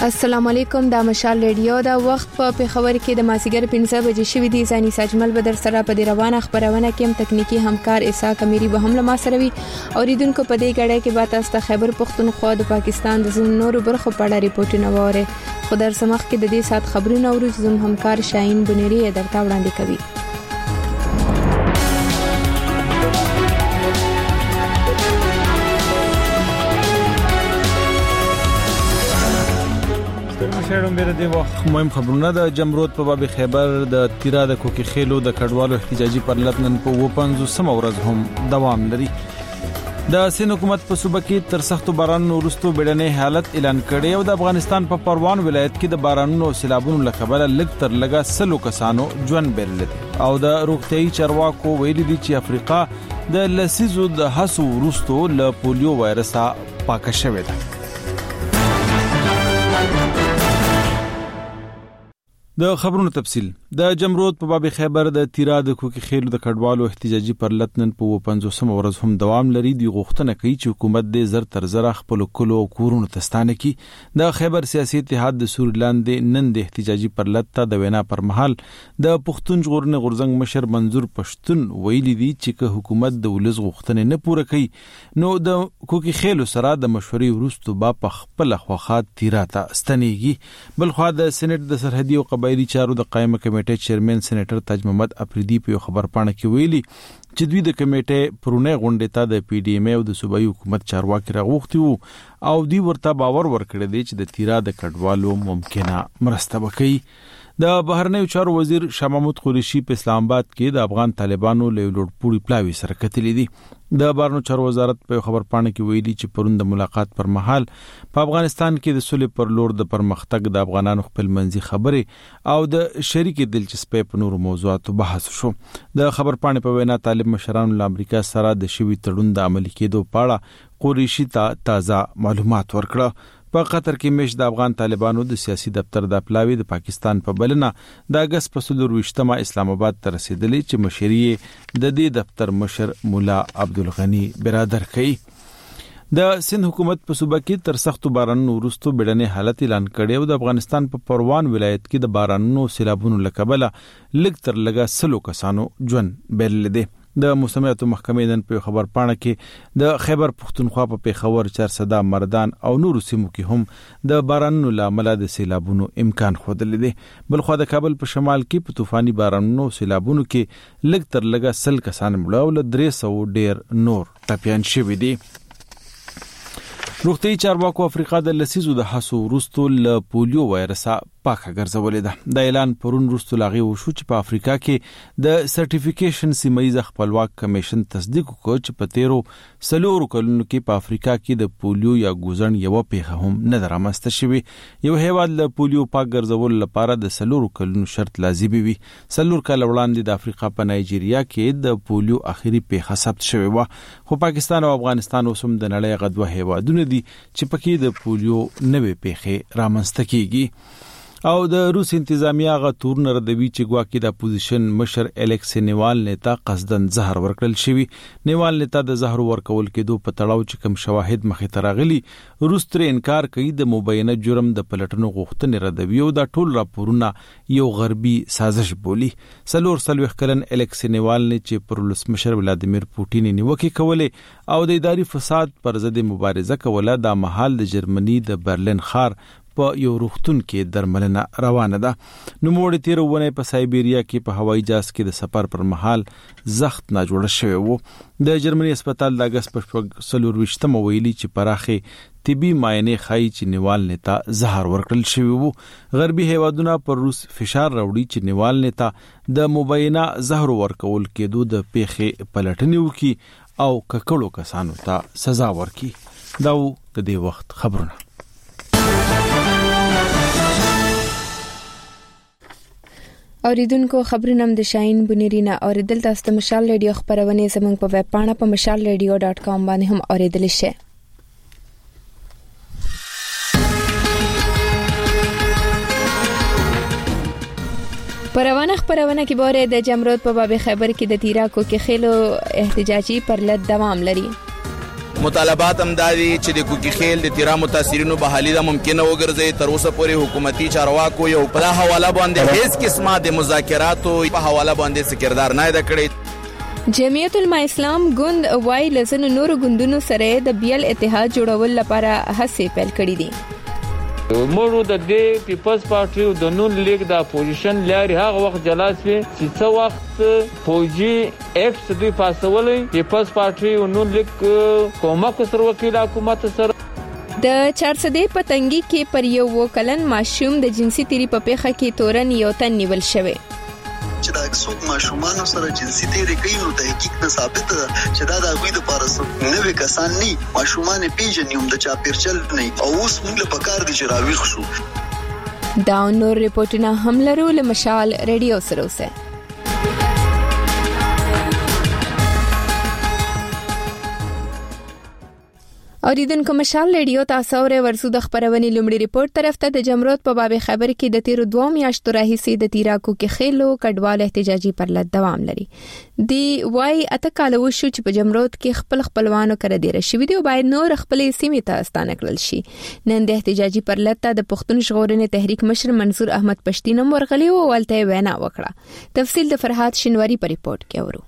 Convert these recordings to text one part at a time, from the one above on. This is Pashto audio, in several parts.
السلام علیکم، دا مشال ریډیو دا وخت په پیښور کې د مازیګر 15 بجې شوې دي. ځاني ساجمل بدر سره په دې روانه خبرونه کې هم تکنیکی همکار اسحاق امیری به هم لمه سره وي. اوریدونکو په دې غړې کې به تاسو ته خیبر پختونخوا د پاکستان د نورو برخو په اړه ریپورتونه واره. خدای سمخ کې د دې سات خبرونه اورو زم همکار شاهین بنيري درته وړاندې کوي. شهرم بیره دی وخت مهم خبرونه د جمرود په باب خیبر د تیرا د کوکی خېلو د کډوالو احتجاجي پرلط نن په 55 ورځ هم دوام لري. د سین حکومت په صوبه کې تر سختو بارانونو وروسته بیړنۍ حالت اعلان کړي او د افغانستان په پروان ولایت کې د بارانونو او سیلابونو لکبله لږ تر لږه 100 کسانو ژوند بېرل او د روغتيایي چارواکو ویلي دي چې افریقا د لسیزو د هڅو وروسته له پولیو وایرسه پاکه شوې ده. د خبرونو تفصیل د جمرود په باب خیبر د تیرا د کوکی خېلو د کډوالو احتجاجي پرلط نن په 55 ورځ هم دوام لري. دی غوښتنه کوي چې حکومت د زر تر زر خپل کلو کورونو تستانه کی. د خیبر سیاسي اتحاد د سورلاند نن د احتجاجي پرلط ته د وینا پر مهال د پښتون ژغورنې غورځنګ مشر منظور پښتون ویلي دي چې که حکومت د ولز غوښتنې نه پوره کوي نو د کوکی خېلو سره د مشورې وروسته با په خپل خواخات تیرا ته ستنېږي. بلخو د سېنات د سرحدي او قبایلی چارو د قائمه کمیټې چیرمن سېنیټر تاج محمد افریدي په خبر پاڼه کې ویلي چې دوی د کمیټې پرونه غونډه ته د پی ډی ایم او د صوبایي حکومت چارواکي راغوښتي وو او دوی ورته باور ورکړی دی چې د تیرا د کډوالو ممکنه مرسته وکړي. د بهرنیو چارو وزیر شاه محمود قریشي په اسلام آباد کې د افغان طالبانو له لوړپوړي پلاوي سره کتلې دي. د بهرنیو چارو وزارت په خبر پاڼه کې ویلي چې پرون د ملاقات پر مهال په افغانستان کې د صلح پر لور د پرمختګ د افغانانو خپل منځي خبرې او د شریک دلچسپي په نورو موضوعاتو بحث شو. د خبر پاڼې په وینا طالب مشرانو له امریکا سره د شوی تړون د عملي کېدو په اړه قریشي ته تازه معلومات ورکړه. په قطر کې مش د افغان طالبانو د سیاسي دفتر د پلاوی د پاکستان په بلنه د اگست په 23 اسلام آباد ته رسیدلې چې مشري د دې دفتر مشر مولا عبدالغنی برادر کوي. د سند حکومت په صوبه کې تر سختو بارانونو وروسته بیړنۍ حالت اعلان کړي او د افغانستان په پروان ولایت کې د بارانونو سیلابونو لکبله لږ تر لږه 100 کسانو ژوند بېرل دي. د موسمیاتو محکمې نن په خبر پاڼه کې د خیبر پختونخوا په پیښور چارسده مردان او نورو سیمو کې هم د بارانونو لامل د سیلابونو امکان خوده دي. بلخو د کابل په شمال کې په طوفاني بارانونو سیلابونو کې لږ تر لږه 100 کسان مړه او ل 300 ډیر نور ټپيان شوي دي. روغتي چارواکو افریقا د لسیزو د هڅو وروسته له پولیو وایرسه پاکه ګرځولې ده. د اعلان پرون وروسته لاغي وشو چې په افریقا کې د سرټیفیکیشن سیمایي خپلواک کمیشن تصدیق وکړ چې په 13 کلونو کې په افریقا کې د پولیو یا ګوزن یو پیښه هم نه درامسته شوی. یو هیواد له پولیو پاک ګرځول لپاره د 4 کلونو شرط لازمي وي. 4 کال وړاندې د افریقا په نایجیریا کې د پولیو اخیری پیښه ثبت شوی و. خو پاکستان او افغانستان اوسم د نړۍ غدوه هیوادونه دي چې پکې د پولیو نوې پیښه رامنځته کیږي. او د روس انتظامیه غا تورن ردوی چې ګواکې د اپوزیشن مشر الیکس نیوال نیتا قصدن زهر ورکړل شوی. نیوال نیتا د زهر ورکول کېدو په تړاو چې کوم شواهد مخې ته راغلي روس تر انکار کوي. د مبینه جرم د پلټنو غوښتنې ردوی او د ټول راپورونه یو غربي سازش بولی. 43 کلن الیکس نیوال نه چې پر روس مشر ولادیمیر پوتین نیوکه کوله او د اداري فساد پر ضد مبارزه کوله. د محل د جرمني د برلین ښار په یو روغتون کې درملنه روانه ده. نو موړ تیرونه په سایبیریا کې په هوایي جهاز کې د سفر پر مهال زخت نه جوړ شوی وو. د جرمني هسپتال د اگست په 24 ویلي چې پراخه طبي معاینه خای چې نیوال نیتا زهر ورکړل شوی وو. غربي هیوادونه پر روس فشار راوړي چې نیوال نیتا د مبینه زهر ورکول کېدو د پیښې پلټنې وکړي او ککړو کسانو ته سزا ورکړي. دا د دې وخت خبرونه. اوریدونکو خبرونه د شاهین بنيري نه اوریدل. تاسو د مشال ریډیو خبرونه زموږ په ویب پاڼه په mashalradio.com باندې هم اوریدل شئ. پروانه خبرونه کې بوره د جمرود په باب خیبر کې د تیرا کوکی خېلو احتجاجي پرلط دوام لري. مطالبات هم دادي چې د کوکی خیل د تیرا متاثرینو بحالي دا ممکنه وګرځي. تر اوسه پورې حکومتي چارواکو یو په حواله باندې هیڅ قسمه د مذاکراتو په حواله باندې سکردار نه ده کړی. جمعیت العلماء اسلام ګوند وايي لزن نور ګوندونو سره د بیل اتحاد جوړول لپاره هڅې پیل کړې دي. مورو د دې پیپلز پارټي او د نون لیگ د اپوزیشن لاري هغه وخت جلاس وي چې څو وخت فوجي اکټ دوی پاسولې پیپلز پارټي او نون لیگ کومک سره وکیل حکومت سره. د 400 پتنګي کې پر یو کلن ماشوم د جنسي تیری په پیخه کې تورن یو تن نیول شوی. چې دا څوک ماشومان سره جنسي تیری کوي نو د حقیقت نه ثابت ده چې دا د غوي د پارسو نوې کسان نه ماشومان پیژنې د چا پیرچل نه او اوس موږ په کار دي چې راويخ شو. دا نور ریپورتونه هم لرو له مشال ریډیو سره اوسه. اوریدونکو مشال ریډیو تاسو اورئ ورسو د خبرونې لومړی ریپورت طرف ته د جمرود په باب خبر کې د تیرو 2 میاشتو راهیسې د تیراکو کې خېلو کډوال احتجاجي پرلط دوام لري. دی وای اته کال وشو چې په جمرود کې خپلوانو کړه دی رشي دی او باید نور خپل سیمې ته ستانه کړل شي. نن د احتجاجي پرلط ته د پښتون ژغورنې تحریک مشر منصور احمد پښتین مرغلی او ولته وینا وکړه. تفصیل د فرحات شنواری په ریپورت کې اورو.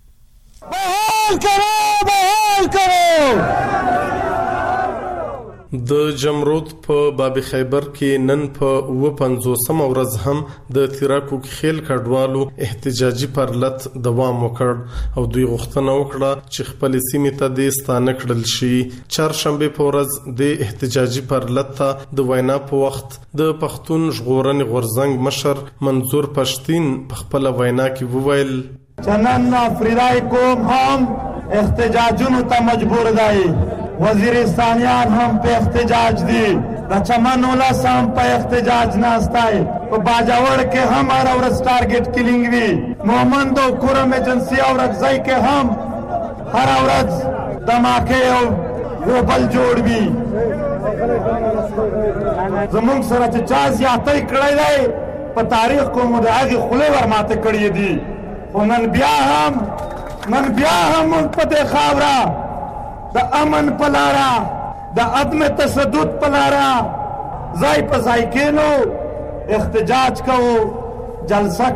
بحال کرو د جمرود په باب خیبر کې نن په 50 ورځ هم د تیراکو خیل کډوالو احتجاجي پرلط دوام وکړ او دوی غوښتنه وکړه چې خپل سیمې ته د ستانه کړل شي. چهارشنبه په ورځ د احتجاجي پرلط ته د وینا په وخت د پښتون ژغورنې غورځنګ مشر منصور پښتین په خپل وینا کې وویل چنن افریدای کوم هم احتجاجونو ته مجبور دی. وزیرستانیان هم په احتجاج دي. د چمن ولس هم په احتجاج ناستای. په باجوړ کې هم هر ورځ ټارګټ کیلینګ وی. مومند او کورم ایجنسی او رغزای کې هم هر ورځ دماکه او غوبل جوړ وی. زمونږ سره چې چا زیاتې کړی دی په تاریخ کوم د هغه خله ورماته کړی دي. خو نن بیا هم په دې خاورا د امن پلارا د عدم تشدد پلارا ځای په ځای کېنو احتجاج کوو جلسه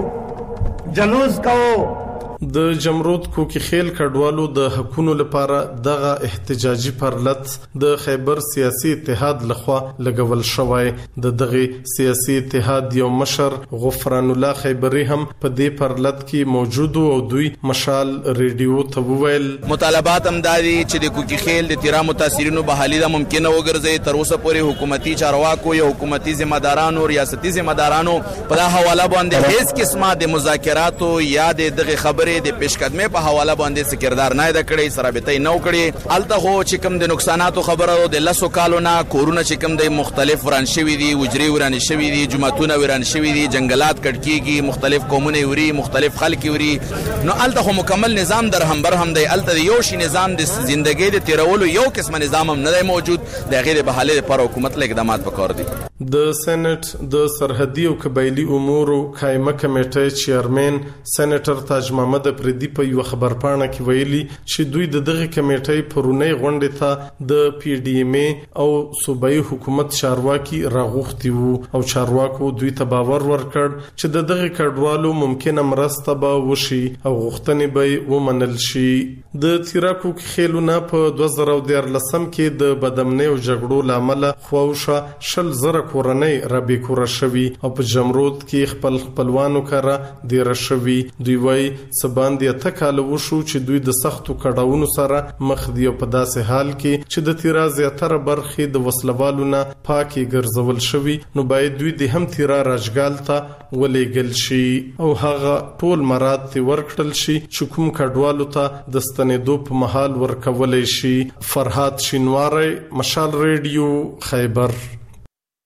کوو جلوس کوو. د جمرود کوکی خیل کډوالو د حقونو لپاره دغه احتجاجي پرلط د خیبر سیاسي اتحاد لخوا لګول شوی. د دغه سیاسي اتحاد یو مشر غفران الله خیبری هم په دې پرلط کې موجود او دوی مشال ریډیو ته وویل مطالبات هم دادي چې د کوکی خیل د تیرا متاثرینو بحالي دا ممکنه وګرځي. تر اوسه پورې حکومتي چارواکو یا حکومتي ذمہ دارانو ریاستي ذمہ دارانو په حواله باندې هیڅ قسمه د مذاکراتو یا دغه خبرې د پیشقدمه په حواله باندې سکردار نه ده کړی. سرابطه نه وکړي. الته خو چې کوم د نقصاناتو خبره د لاسو کالونه کورونه چې کوم د مختلف وران شوی دي وجري وران شوی دي جماعتونه وران شوی دي جنگلات کټکیږي مختلف قومونه وري مختلف خلک وري نو الته خو مکمل نظام در همبر هم دی. الته یو شی نظام د ژوندۍ د تیرولو یو قسم نظام هم نه موجود. د غیر بحاله پر حکومت له اقدامات وکړ دي. د سېنات د سرحدي او قبایلی امور قائمه کمیټه چیرمن سېنیټر تاج محمد پردی په یو خبرپاڼه کې ویلي چې دوی د دغه کمیټې پرونی غونډه ته د پی ډی ایم او صوبایي حکومت چارواکي راغوښتي وو او چارواکو دوی ته باور ورکړ چې د دغه کډوالو ممکنه مرسته به وشي او غوښتنې به ومنل شي. د تیراکو خېلونه په 2013 کې د بدامنۍ او جګړو لامل خواوشه 10,000 کورنۍ رابې کور شوي او په جمرود کې خپلوانو کړه د رشوي. دوی وایي باندې تکاله وشو چې دوی د سختو کډاونو سره مخ دي په داسې حال کې چې د تیرا زیاتره برخې د وسلوالو نه پاکي ګرځول شوی نو باید دوی د هم تیرا راجګال ته ولېګل شي او هغه ټول مراد ته ورکړل شي چې کوم کډوالو ته د ستنېدو په محل ورکولای شي. فرحات شینواری مشال ریډیو خیبر.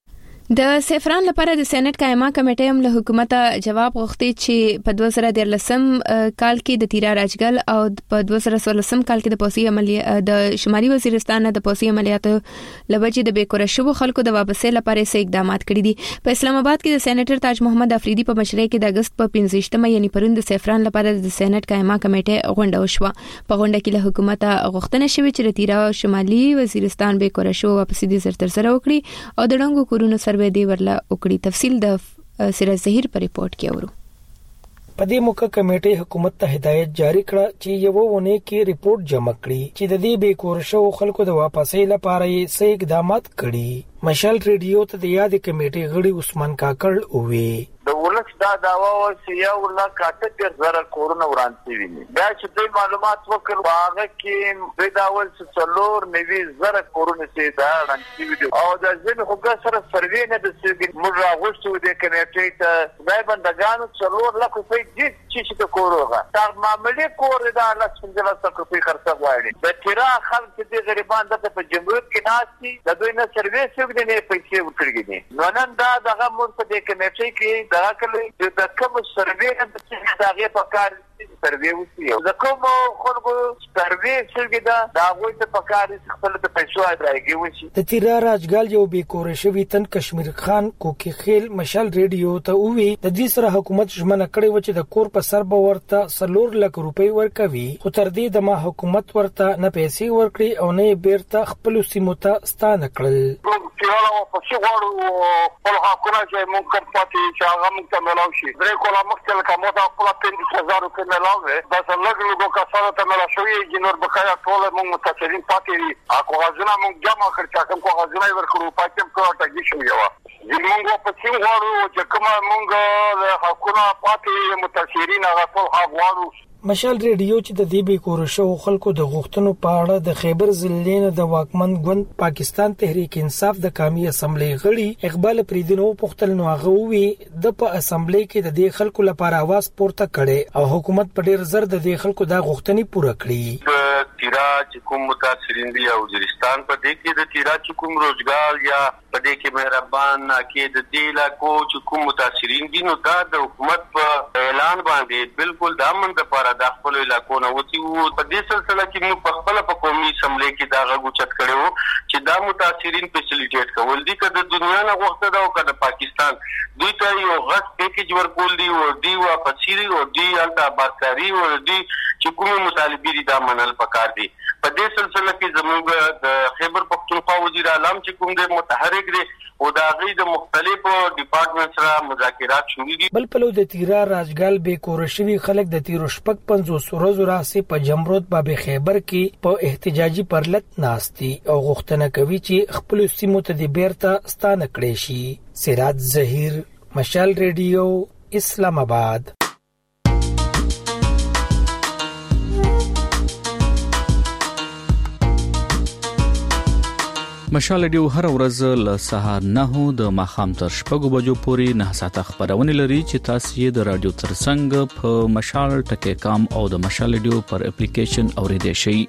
د سیفران لپاره د سېنات قائمه کمیټې هم له حکومت جواب غوښتي چې په 2013 کال کې د تیرا راجګل او په 2014 کال کې د پوسي عملیات د شمالي وزیرستان د پوسي عملیاتو لوجې د بیکوره شوو خلکو د واپسې لپاره سې اقدامات کړي دي. په اسلام آباد کې د سېنیټر تاج محمد افریدي په مشرۍ کې د اگست په 15 یعنی پرون د سیفران لپاره د سېنات قائمه کمیټې غونډه وشوه. په غونډه کې له حکومت غوښتنه شوې چې د تیرا شمالي وزیرستان بیکوره شوو واپسې د زر تر سره وکړي او د ډنګو کورونو سروې دی ورله وکړي. تفصیل د سراج ظهیر په ریپورت کې اورو. په دې موقع کمیټې حکومت ته هدایت جاری کړه چې یو ونه کې ریپورت جمع کړي چې د دې بیکور شو خلکو د واپسې لپاره یې څه اقدامات کړي. مشال ریډیو ته د یاد کمیټې غړي عثمان کاکړ اووي د ولس دا داوا و چې یو لا کاټه زره کورونه ورانسي وي. دا چې د معلومات وکړ هغه کې د داول څلور نوي زره کورونه سي دا ورانسي وي او د ځین حقوق سره سروې نه د سیګ موږ راغوښتو د کمیټې ته دای بندګانو څلور لک په دې چې د کوروغه تر معاملې کور دا لاس څنګه څه کوي خرڅه غواړي. د تیرا خلک د غریبان د په جمهوریت کې ناشتي د دوی نه سروې څوک نه پیسې ورکړي دي. نو نن دا دغه موږ په دې کمیټې کې دا کله د کوم سروې د هغه په کار سروې وسی او د کوم خلکو سروې څنګه دا غوي ته په کار خپل د پیسو ادایګي وسی. د تیرا راجګال یو بیکور شوی تن کشمیر خان کوکی خیل مشال ریډیو ته وی د دې سره حکومت ژمنه کړې و چې د کور په سر به ورته 3 لک روپۍ ورکوي خو تر دې د ما حکومت ورته نه پیسې ورکړي او نه بیرته خپل سیمو ته ستانه کړل. کیواله په څو غواړو په حقونه چې مونږ کوم پاتې چې هغه مونږ ته ملاو شي. درې کوله مختل کومه دا خپل 15000 روپۍ ملاوه دا څنګه لږ کسانو ته ملاو شوی جنور بقایا ټول مونږ متاثرین پاتې دي. اكو غازونه مونږ جمع کړ چې کوم غازونه ورکړو پاتې کوه ټاګي شو یو زمونږ په څو غواړو چې کوم مونږ حقونه پاتې متاثرین هغه ټول غواړو. مشال ریډیو چې د دې بیکور شو خلکو د غوښتنو په اړه د خیبر ضلع د واکمن ګوند پاکستان تحریک انصاف د قومي اسمبلی غړي اقبال فریدي نو پختل نو هغه وی د په اسمبلی کې د دې خلکو لپاره आवाज پورته کړي او حکومت په ډیر زر د دې خلکو د غوښتنې پوره کړي. تیرا چې کوم متاثرین دي او وزیرستان په دې کې د تیرا چې کوم روزګار یا په دې کې مهربان کې د دې لا کو چې کوم متاثرین دي نو دا د حکومت په اعلان باندې بالکل د امن لپاره د خپل علاقو نه وتی وو. په دې سلسله کې موږ په خپل په قومي اسمبلی کې دا غوښتنه کړو چې دا متاثرین فیسیلیټیټ کول دي کله د دنیا نه غوښتنه دا او کله پاکستان دوی ته یو غټ پیکیج ورکول دي او دی واپسيري او دی الته بارکاری او دی چې کومه مطالبه دي دا منل پکار دي. په دې سلسله کې زموږ د خیبر پختونخوا وزیر اعظم چې کوم د متحرک دي او دا غي د مختلفو ډپارټمنټ سره مذاکرات شوې دي. بل پلو د تیرا راجګال بیکور شوی خلک د تیرو شپږ 50 ورځې راځي په جمرود باب خیبر کې په احتجاجي پرلط ناشتي او غوښتنه کوي چې خپل سیمو ته د بیرته ستانه کړي شي. سراج ظهیر مشال ریډیو اسلام آباد. مشال ریډیو هر ورځ له سهار 9 د ماخام تر 6 بجو پورې 9 ساعته خبرونه لري چې تاسو یې د رادیو ترڅنګ په مشال ټکی کام او د مشال ریډیو پر اپلیکیشن اوریدئ شئ.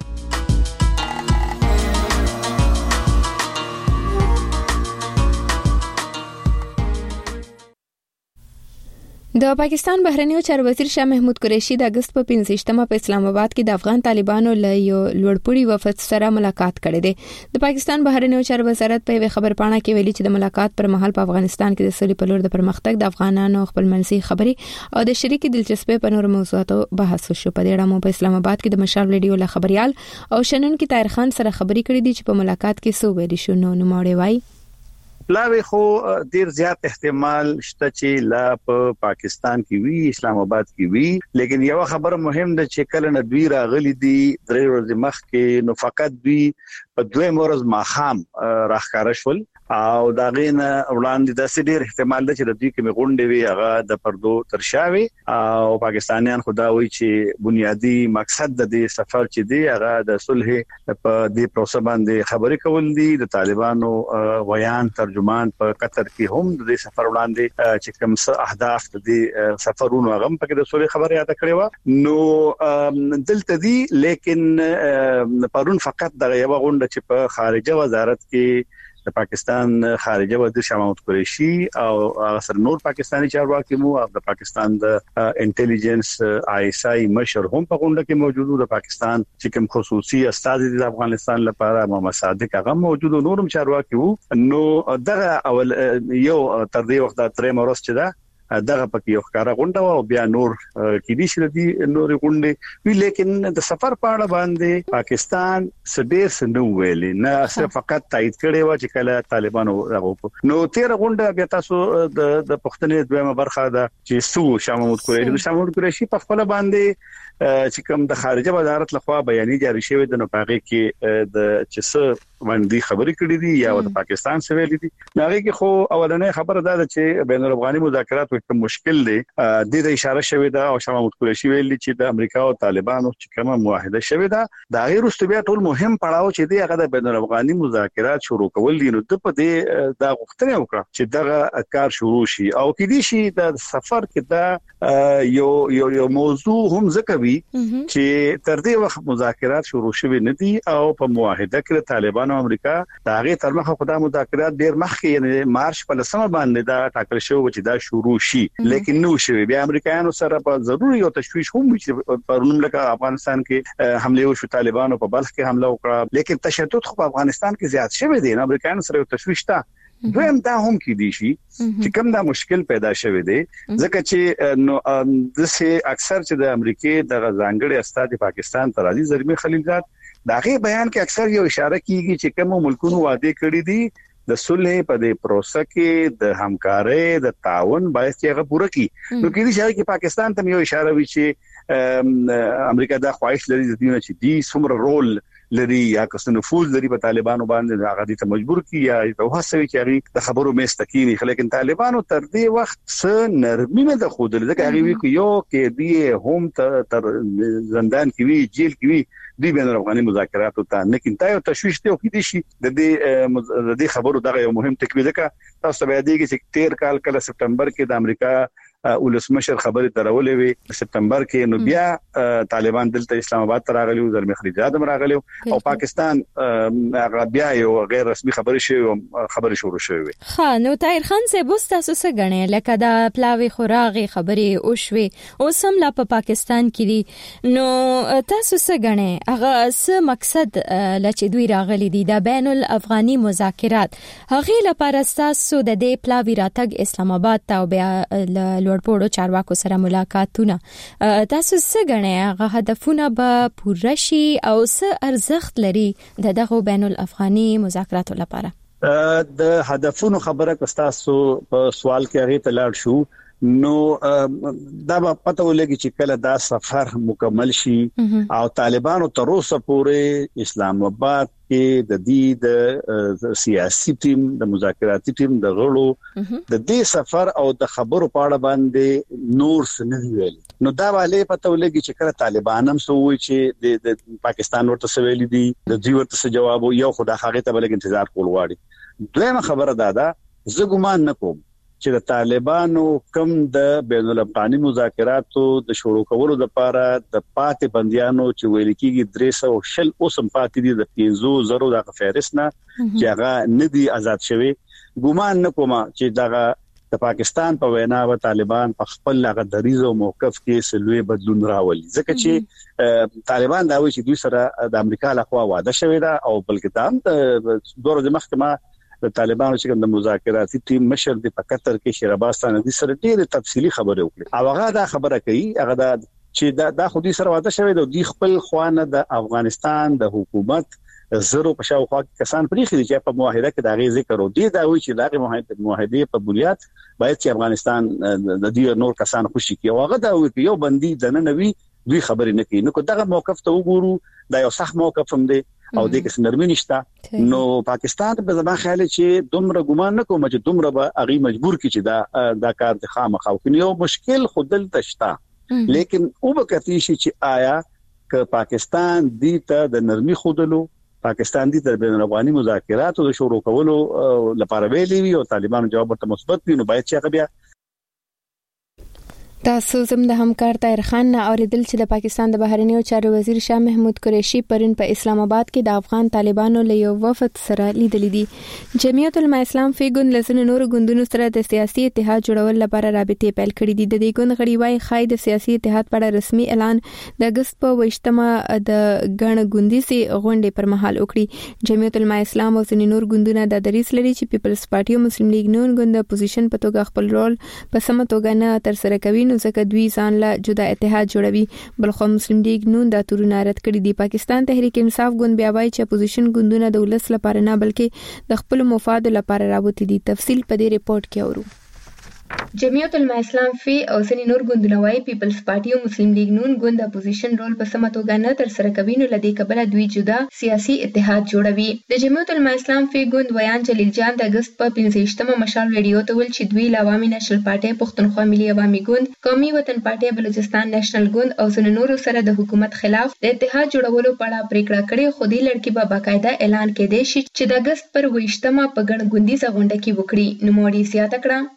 د پاکستان بهرنیو چارو وزیر شاه محمود قریشي د اگست په 15مه په اسلام آباد کې د افغان طالبانو له یو لوړپوړي وفد سره ملاقات کړې ده. د پاکستان بهرنیو چارو وزارت په خبر پاڼه کې ویلي چې د ملاقات پر مهال په افغانستان کې د سولې په لور د پرمختګ د افغانانو خپلمنځي خبرې او د شریکي دلچسپۍ په نورو موضوعاتو بحث وشو. په دې اړه مو په اسلام آباد کې د مشال ریډیو له خبريال او شنونکو طاهر خان سره خبرې کړې دي چې په ملاقات کې څه ویل شو. نو نوموړی وایي لاوي خو ډیر زیات احتمال شته چې لا په پاکستان کې وی اسلام آباد کې وی لیکن یو خبر مهم ده چې کله نه دوی راغلي دي درې ورځې مخکې نو فقط دوی په دوه مورز ماخام راخکاره شول او دا غینه وړاندې د سډیر احتمال ده چې د دوی کې غونډې وي هغه د پردو ترشاوي او پاکستانیان خدا وی چې بنیادی مقصد د دې سفر چې دی هغه د صلح په دې پروسه باندې خبرې کول دي. د طالبانو ویان ترجمان په قطر کې هم د دې سفر وړاندې چې کوم څه اهداف د دې سفرونو هغه په کې د صلح خبره یاد کړې و نو دلته دي لیکن پرون فقط د یو غونډه چې په خارجه وزارت کې د پاکستان خارجه وزیر شاه محمود قریشي او اثر نور پاکستانی چارواکي مو او د پاکستان د انټيليجنس ISI مشر هم په غونډه کې موجود د پاکستان چې کوم خصوصي استاد د افغانستان لپاره محمد صادق هغه موجود نورم چارواکي وو. نو دغه اول یو تر دې وخت ترې مورس چې دا دغه پکې یو ښکارا غونډه او بیا نور کې دي چې دي نور غونډې وی، لیکن د سفر په اړه باندې پاکستان سډیر سنو ویلې نه صرف فقط تایید کړي و چې کله طالبانو راغو. نو تیر غونډه بیا تاسو د پښتنې دویمه برخه ده چې سو شاه محمود قریشي په خپل باندې چې کوم د خارجه وزارت لخوا بیانې جاری شوی د نوپاغي کې د چس باندې خبرې کړې دي یا د پاکستان سره ویلي دي. ناغي کې خو اولنې خبره ده چې بین الافغاني مذاکرات کوم مشکل دي د اشاره شوی ده او شاه محمود قریشي ویلي چې د امریکا او طالبانو چې کومه معاهده شوی ده دا غیر واستبیا ټول مهم پړاو چې دی هغه د بین الافغاني مذاکرات شروع کول دي. نو د په دې دا غوښتنه وکړه چې دغه کار شروع شي او کې دي شي د سفر کې دا یو موضوع هم ذکر وی چې تر دې وخت مذاکرات شروع شوي نه دي او په معاهده کې طالبان او امریکا دا غي تر مخه خدای مذاکرات ډیر مخکې یعنی مارچ په لسمه باندې دا ټاکل شو چې دا شروع شي، لیکن نو شوي بیا امریکایانو سره په ضروري او تشويش هم چې پرونم لکه افغانستان کې حمله وشو، طالبانو په بلخ کې حمله وکړه، لیکن تشدد خو په افغانستان کې زیات شوی دی. امریکایانو سره تشويش تا دویم دا هم کې دي شي چې کوم دا مشکل پیدا شوی دی ځکه چې نو د سه اکثر چې د امریکای د ځانګړي استاد پاکستان تر عزیز زلمی خلیلزاد داغه بیان کې اکثر یو اشاره کیږي چې کوم ملکونو وعده کړی دي د صلح په دې پروسه کې د همکارۍ د تعاون باعث چې هغه پوره کی. نو کې دي چې پاکستان ته یو اشاره وی چې امریکا دا خواهش لري چې دې څومره رول لري یا که څه نفوذ لري په طالبانو باندې هغه دې ته مجبور کی یا په هڅه کې هغه د خبرو مستقینی خلک طالبانو تر دې وخت څه نرمینه د خود لږه هغه وی کو یو کې دی هم تر زندان کې وی جیل کې وی دی بین الافغاني مذاکرات ته لیکن تا یو تشويش ته کې دي شي د دې خبرو دغه یو مهم تکویل ده. تاسو به یادېږي چې 13 کال کله سپتمبر کې د امریکا ولسمشر خبرې درولې وي سپتمبر کې، نو بیا طالبان دلته اسلام آباد ته راغلي، زلمی خلیلزاد هم راغلي او پاکستان هغه بیا یو غیر رسمي خبرې شروع شوې. ها نو طاهر خان صاحب تاسو څه غنئ لکه دا پلاوی خوراغي خبرې او شوي او سم لا په پاکستان کې دي، نو تاسو څه غنئ هغه څه مقصد لچې دوی راغلي دي د بین الافغاني مذاکرات هغه لپاره تاسو د دې پلاوی راتګ اسلام آباد ته او بیا لوړپوړو چارواکو سره ملاقاتونه تاسو څه غنئ هغه هدفونه به پوره شي او څه ارزښت لري دغه بین الافغاني مذاکراتو لپاره؟ د هدفونو خبره تاسو په سوال کې هغه تلاړ شو نو دا به پته ولګي چې کله دا سفر مکمل شي او طالبانو تر اوسه پورې اسلام آباد کې د دې د سیاسي ټیم د مذاکراتي ټیم د غړو د دې سفر او د خبرو په اړه باندې نور څه نه ویل. نو دا والے پته ولګي چې کله طالبان هم سووي چې د پاکستان ورته سویل دي د دوی ورته جواب یو خدای هغه ته بلګ انتظار کول غواړي. دویمه خبره دا زه ګمان نکوم چې د طالبانو کم د بین الافغاني مذاکراتو د شروع کولو لپاره د پاتې بنديانو چې ویل کېږي 300 اوسم پاتې دي د 500 د فهرست نه چې هغه ندي آزاد شوي. ګومان نکوم چې دغه د پاکستان په وینا و طالبان په خپل هغه دریض او موقف کې سلوي بدلون راولي ځکه چې طالبان دا وایي چې دوی سره د امریکا لخوا وعده شوی دا او بلکې دا دوره د محکمه د طالبانو چې کوم د مذاکراتي ټیم مشر د قطر کې شیراباز ته سره ډېر تفصیلی خبره وکړه او هغه دا خبره کوي هغه دا چې دا خو دې سره وعده شوی دی خپل خوانه د افغانستان د حکومت زرو په شاوخوا کسان پریخي چې په معاهده کې دا غي ذکر او دي دا وی چې دا معاهده په بنیاد باید چې افغانستان د دې نور کسان خوشي کوي او هغه دا وی یو بندي د ننوي دوی خبرې نه کوي. نو کو دغه موقف ته وګورو دا یو صح موقف هم دی او د کې نرمي نشته. نو پاکستان په زما خیال چې دومره ګمان نه کوم چې دومره به اغي مجبور کی چې دا کار د خامخا او یو مشکل خودل تشتا لیکن او به کتی شي چې آیا ک پاکستان دې ته د نرمي خودلو پاکستان دې د بین الافغاني مذاکراتو د شروع کولو لپاره ویلي وي او طالبانو جواب ورته مثبت وي نو باید چې بیا تاسو زم د همکار طاهر خان نه اوریدل چې د پاکستان د بهرنیو چارو وزیر شاه محمود قریشي پرون په اسلام آباد کې د افغان طالبانو له یو وفد سره لیدلې دي. جمعیت العلماء اسلام فی ګوند لسنو نور ګوندونو سره د سیاسي اتحاد جوړول لپاره رابطې پیل کړې دي. د دې ګوند غړي وايي خای د سیاسي اتحاد په رسمي اعلان د اگست په 28مه د غن ګوندي سي غونډې پر مهال وکړي. جمعیت العلماء اسلام او ځینې نور ګوندونه د دریس لري چې پیپلز پارټي او مسلم لیگ نون ګوند اپوزیشن په توګه خپل رول په سم توګه نه تر سره کوي، نو ځکه دوی ځان له جدا اتحاد جوړوي. بلخو مسلم لیگ نون د تورونه رد کړی دی. پاکستان تحریک انصاف ګوند بیا وایي چې اپوزیشن ګوندونه د ولس لپاره نه بلکې د خپل مفاد لپاره راوتی دي. تفصیل په دې ریپورت کې اورو. جمعیت العلماء اسلام فی او ځینې نور ګوندونه وايي پیپلز پارټي او مسلم لیگ نون ګوند اپوزیشن رول په سمه توګه نه تر سره کوي، نو لدې کبله دوی جدا سیاسي اتحاد جوړوي. د جمعیت العلماء اسلام فی ګوند ویان جلیل جان د اگست په 15مه مشال ریډیو ته ویل چې دوی له عوامي نېشنل پارټي پښتونخوا ملي عوامي ګوند، قومي وطن پارټي بلوچستان نېشنل ګوند او ځینې نورو سره د حکومت خلاف د اتحاد جوړولو په اړه پریکړه کړې، خو دې لړکې به باقاعده اعلان کېدی شي چې د اگست پر 28مه په ګڼ ګوندیزه غونډه کې وکړي. نو موري زیاته کړه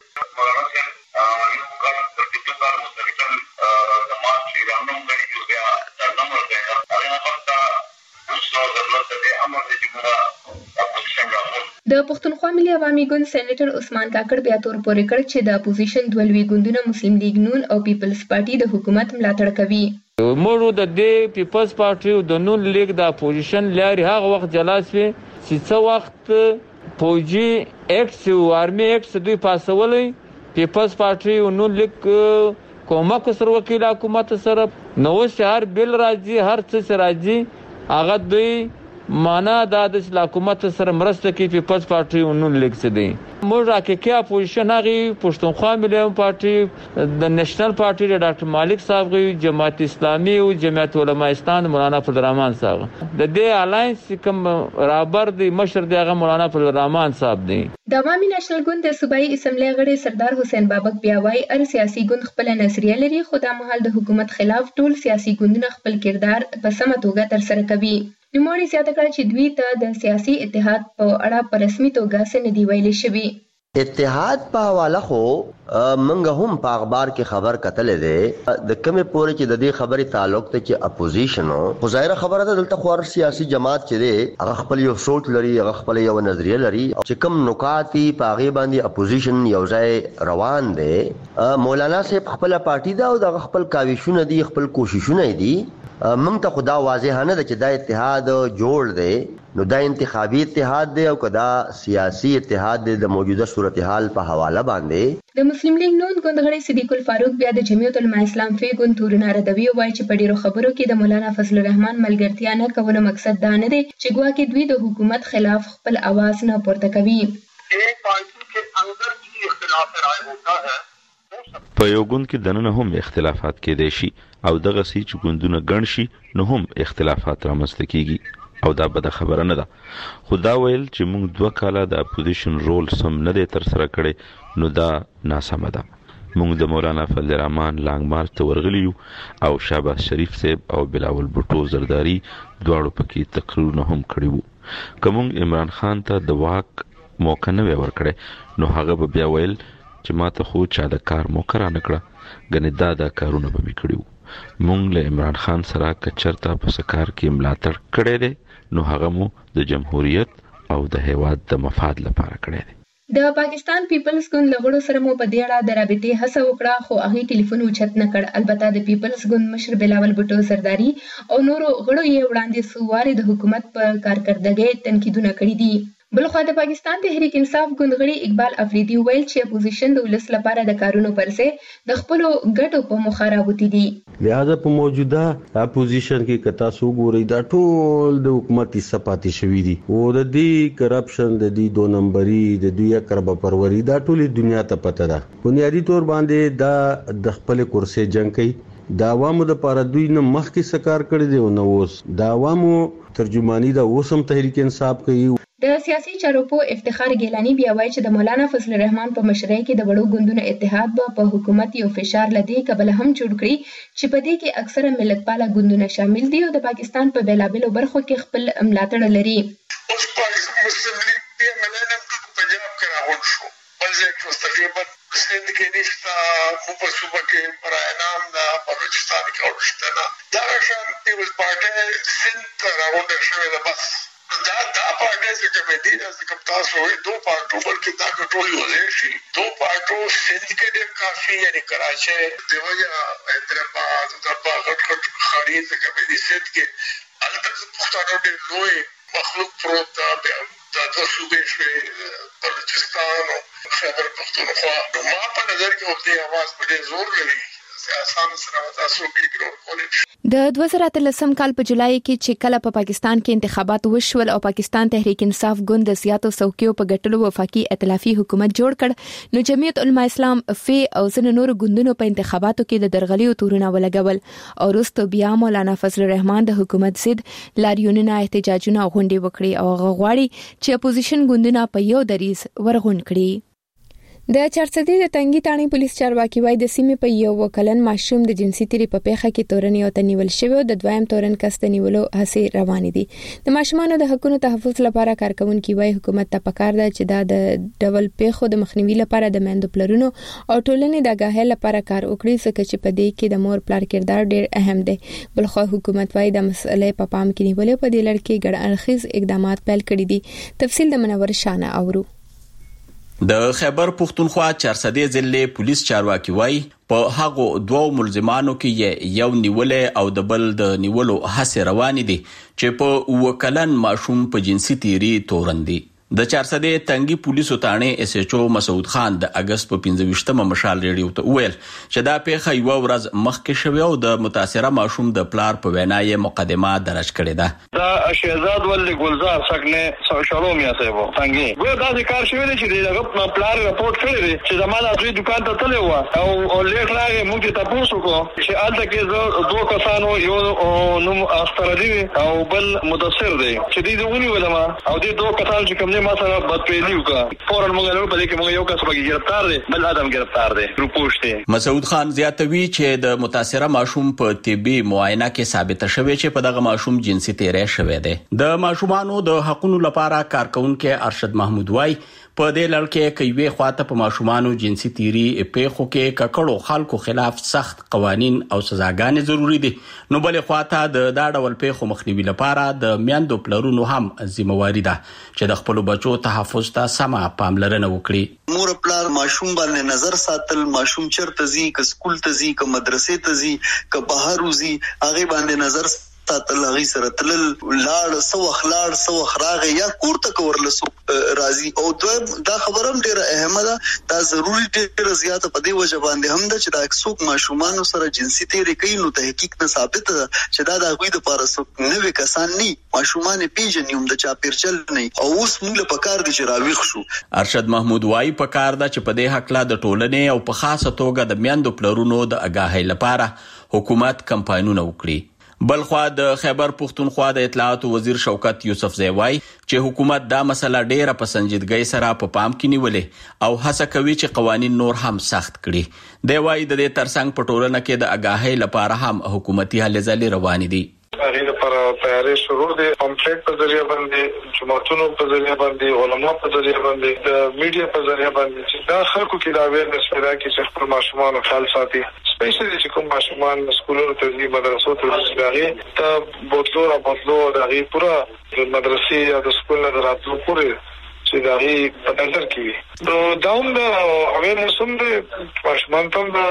د پښتونخوا ملي عوامي ګوند سېنیټر عثمان کاکړ بیا تور پورې کړ چې د اپوزیشن دولوي ګوندونه مسلم لیگ نون او پیپلز پارټي د حکومت ملاتړ کوي. موږ د دې پیپلز پارټي او د نون لیگ د اپوزیشن لاري هغه وخت جلاس وي چې څو وخت فوجي ایکټ او آرمي ایکټ دوی پاسولې پیپلز پارټي او نون لیگ کومک سره وکیل حکومت سره نو شهر بل راځي هر څه راځي هغه دوی معنا د حکومت سره مرسته کوي. پیپلز پارټي او نون لیگ څه دي موږ راکې اپوزیشن هغه پښتونخوا ملي پارټي د نېشنل پارټي د ډاکټر مالک صاحب غي جماعت اسلامي او جمعیت علماء اسلام مولانا فضل الرحمن صاحب د دې الاینس کوم رابر دی مشر دی هغه مولانا فضل الرحمن صاحب دی. د عوامي نېشنل ګوند د صوبایي اسمبلی غړي سردار حسین بابک بیا وايي هر سیاسي ګوند خپل نظریه لري، خو د مهال د حکومت خلاف ټول سیاسي ګوندونه خپل کردار په سمه توګه تر سره کوي. نوموړي زیاته کړه چې دوی ته د سیاسي اتحاد په اړه په رسمي توګه څه نه دی ویلي شوی. اتحاد په حواله خو منګه هم په اخبار کې خبر کتلې ده د کومه پورې چې د دې خبرې تعلق ته چې اپوزیشن خو ظاهر خبره ده دلته خو سیاسي جماعت چې ده هغه خپل یو سوچ لري، هغه خپل یو نظریه لري چې کوم نکات په هغه باندې اپوزیشن یو ځای روان ده. مولانا صاحب خپل پارټي ده او د خپل کاوشونه دي، خپل کوششونه دي. موږ ته خدا واضح نه ده چې دا اتحاد جوړ دی، نو دا انتخابي اتحاد دی او کدا سیاسي اتحاد دی. د موجوده صورتحال په حواله باندې د مسلم لیگ نون ګوند غړي صدیق الفاروق بیا د جمعیت العلماء اسلام فی ګوند تورونه ردوي او وايي چې په ډیرو خبرو کې د مولانا فضل الرحمن ملګرتیا نه کول مقصد دا نه دی چې ګواکې دوی د حکومت خلاف خپل आवाज نه پورته کوي. ایک پارٹی کے اندر بھی اختلاف رائے ہوتا ہے. په یو ګوند کې دننه هم اختلافات کېدای شي او دغه سي چې ګوندونه ګڼ شي نو هم اختلافات رامنځته کیږي او دا بده خبره نه ده. خدا ویل چې موږ 2 کاله د اپوزیشن رول سم نه دی تر سره کړی نو دا ناسمه ده. موږ د مولانا فضل الرحمن لانګ مارچ ته ورغلیو او شهباز شریف صاحب او بلاول بوټو زرداری دواړو پکې تقریرونه هم کړی وو. کوم عمران خان ته د واک موقع نه ورکړي نو هغه بیا ویل چې ماته خو چا د کار موقع را نکړه غنې دا کارونه به می کړیو. مونږ له عمران خان سره کچرتا په سکار کې ملاتړ کړی دی نو هغه مو د جمهوریت او د هیواد د مفاد لپاره کړی دی. د پاکستان پیپلز ګوند لغړو سره مو په دې اړه د رابطې هڅه وکړه خو هغه ټلیفون اوچت نه کړ. البته د پیپلز ګوند مشر بلاول بوټو زرداری او نورو غړو یې وړاندې سوواري د حکومت په کارکردګۍ تنقیدونه کړي دي. بلخو د پاکستان تحریک انصاف ګوند غړي اقبال افریدي ویل چې اپوزیشن د ولس لپاره د کارونو پرځای د خپل ګټو په مخه راوتی دي. لہذا په موجوده اپوزیشن کې کتا سو ګوري دا ټول د حکومتي صفاتي شوی دي او د دې کرپشن د دې 2 نمبري د دوی کرب پروري دا ټول دنیا ته پته ده. بنیادی تور باندې دا د خپل کرسي جنگ کوي. دا عوامو د پاره دوی نه مخکې سکار کړی دی او نو اوس دا عوامو ترجمانی دا اوسم تحریک انصاف کوي. د سیاسي چارو په افتخار ګیلانی بیا وایي چې د مولانا فضل الرحمن په مشرۍ کې د وړو ګوندونو اتحاد په حکومت یو فشار لدی قبل هم جوړ کړی چې په دې کې اکثره ملتپاله ګوندونه شامل دي او د پاکستان په بیلابلو برخو کې خپل ملاتړ لري. اوس مسلم لیگ په ملانم په پنجاب کې راغون شو بل ځای کې تقریبا سند کې نشتا مو په صوبه کې برای نام دا بلوچستان کې اورشته نه دا شان پیپلز پارټي سند راوند شوی دا بس دا پارټي چې په دې د کپتاسو دوه پارټو بلکې دا کنټرول ولې شي دوه پارټو سند کې د کافي یعنی کراچي دیویا حیدرآباد د باغټ خارج کې په دې سند کې البته پښتانه ډېر لوی مخلوق پروت دا د صوبې شوی بلوچستان او خیبر پختونخوا ما په نظر کې وختي आवाज په ډېر زور لري سیاست سره تاسو کې ګرو کولای د 2013 کال په جولای کې چې کله په پاکستان کې انتخابات وشول او پاکستان تحریک انصاف ګوند د زیاتو څوکیو په ګټلو وفاقي ائتلافي حکومت جوړ کړ نو جمعیت علما اسلام فی او ځینو نور ګوندونو په انتخاباتو کې د درغلیو تورونه ولګول او وروسته بیا مولانا فضل الرحمن د حکومت ضد لاریونونه احتجاجونه غونډې وکړي او غواړي چې اپوزیشن ګوندونه په یو دریز ورغون کړي د چارسدي د تنګي تاڼي پولیس چارواکي وای د سیمې په یو وکلن ماشوم د جنسي تیری په پیخه کې تورن یو تنیول شوی او د دویم تورن کس تنیولو هڅې روان دي د ماشومانو د حقوقو تحفظ لپاره کارکونکو وای حکومت ته پکار ده چې دا د ډبل پیخو د مخنیوي لپاره د مندو پلرونو او ټولنې د غاهه لپاره کار وکړي ځکه چې په دې کې د مور پلار کردار ډیر اهم دی بلخو حکومت وای د مسلې په پام کې نیولې په دې لړ کې ګډ اړخیز اقدامات پیل کړي دي تفصیل د منور شانه اورو د خیبر پختونخوا چارسدي ضلع پولیس چارواکي وای په هغه دوه ملزمانو کې یو نیولې او د بل د نیولو هڅه روان دي چې په وکلن ماشوم په جنسي تیری تورندي د چارسدي تنګي پولیسو تانه اس ایچ او مسعود خان د اگست په 15مه مشال ریډیو ته ویل چې دا پیښه یو ورځ مخکې شوی او د متاثره ماشوم د پلار په وینای مقدمه درج کړې ده دا شهزاد ول ګلزار څنګه شالوم یا صاحب څنګه ګور دا کار شوی دی چې دغه پلار رپورت کړی دی چې زموږ د دکان ته تللی و او لیک راغی موږ ته تاسو کو چې الته کې دوه کسانو یو نوم استردی او بل مدثر دی چې دې ونی ولما او دې دوه کسان چې کوم ما سره بدپېلیو کا فورن موږ له بلکې موږ یو کس به گرفتار دي بل ادم گرفتار دي رپورټ دی مسعود خان زیاتوي چې د متاثره ماشوم په طبي معاینه کې ثابت شوی چې په دغه ماشوم جنسي تیری شوی دی د ماشومانو د حقوقو لپاره کارکونکو ارشد محمود وای په دې لړ کې کوي خواته په ماشومانو جنسي تیری پیښو کې ککړو خلکو خلاف سخت قوانين او سزاګانې ضروری دي نو بل خواته د دا ډول پیښو مخنیوي لپاره د میاندو پلرونو هم ذمہواری ده چې د خپل بچو تحفظ ته سمه پاملرنه وکړي مور پلار ماشوم باندې نظر ساتل ماشوم چرته زی ک سکول ته زی ک مدرسې ته زی ک بهر وزي هغه باندې نظر تل هغه سره تل لاړ سو خراغه یا کور ته کورل سو راضي او دا خبرم ډیره اهمه ده دا ضروری ډیره زیاته په دې وجه باندې هم ده چې دا څوک ماشومان سره جنسي تیری کوي نو تحقیق نه ثابت ده چې دا د غوی د پاره څوک نوې کسان ني ماشومان پیژنیم د چا پیرچل نه او اوس موږ په کار دي چې راويخ شو ارشد محمود وای په کار ده چې په دې حق لا د ټولنې او په خاصه توګه د میاندو پلرونو د اگاهی لپاره حکومت کمپاینونه وکړي بلخوا د خیبر پختونخوا د اطلاعات وزیر شوکت یوسف زیوای چې حکومت دا مسله ډیره په سنجیدګۍ سره په پام کې نیولې او هڅه کوي چې قوانين نور هم سخت کړي دی وای د دې ترڅنګ په ټولنه کې د اگاهی لپاره هم حکومتي هلې ځلې روان دي هغه لپاره تیاری شروع دي پمفلټ په ذریعہ باندې جماعتونو په ذریعہ باندې علماء په ذریعہ باندې د میډیا په ذریعہ باندې چې دا خلکو کې دا ویرنس پیدا کړي چې خپل ماشومان خیال ساتي سپیشلی چې کوم ماشومان سکولونو ته ځي مدرسو ته ځي ته بوتلو دغه پورا مدرسې یا د سکول نه راتلو پورې چې دغه په نظر کې نو داوم دا اویرنس هم د ماشومان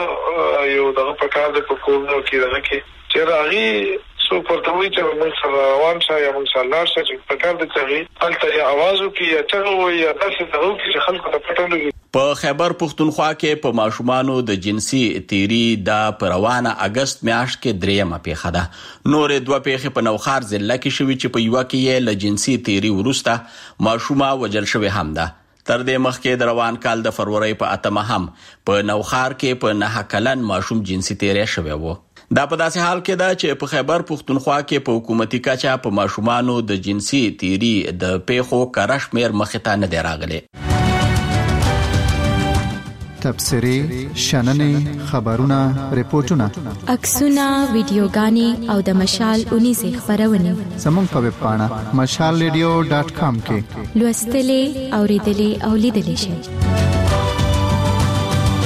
ته یو دغه پکار د کوکولو کې دغه کې چې راغي سو پرتوي چې موږ سره روان شای یا موږ سره لاړ شای چې پکار د چغې الته یا आवाज وکي یا چغو یا تاسو ته وکي چې خلکو ته پټ لګي په خیبر پختونخوا کې په ماشومانو د جنسي تیری د پروانه اگست میاشت کې دریمه پیښه ده نور دوه پیښې په نوخار ضلع کې شوې چې په یو کې له جنسي تیری ورسته ماشومه وجل شوې هم ده تر دې مخکې د روان کال د فروری په 8 هم په نوخار کې په 9 کلن ماشوم جنسي تیری شوی و دا په داسې حال کې ده چې په خیبر پختونخوا کې په حکومتي کچه په ماشومانو د جنسي تیری د پیښو کرش میر مخته نه دی راغلی تبصري شننې خبرونه ریپورتونه عکسونه ویډیوګانې او د مشال 19 خبرونه زموږ په ویب پاڼه mashalradio.com کې لوستلې اوریدلې او لیدلې شئ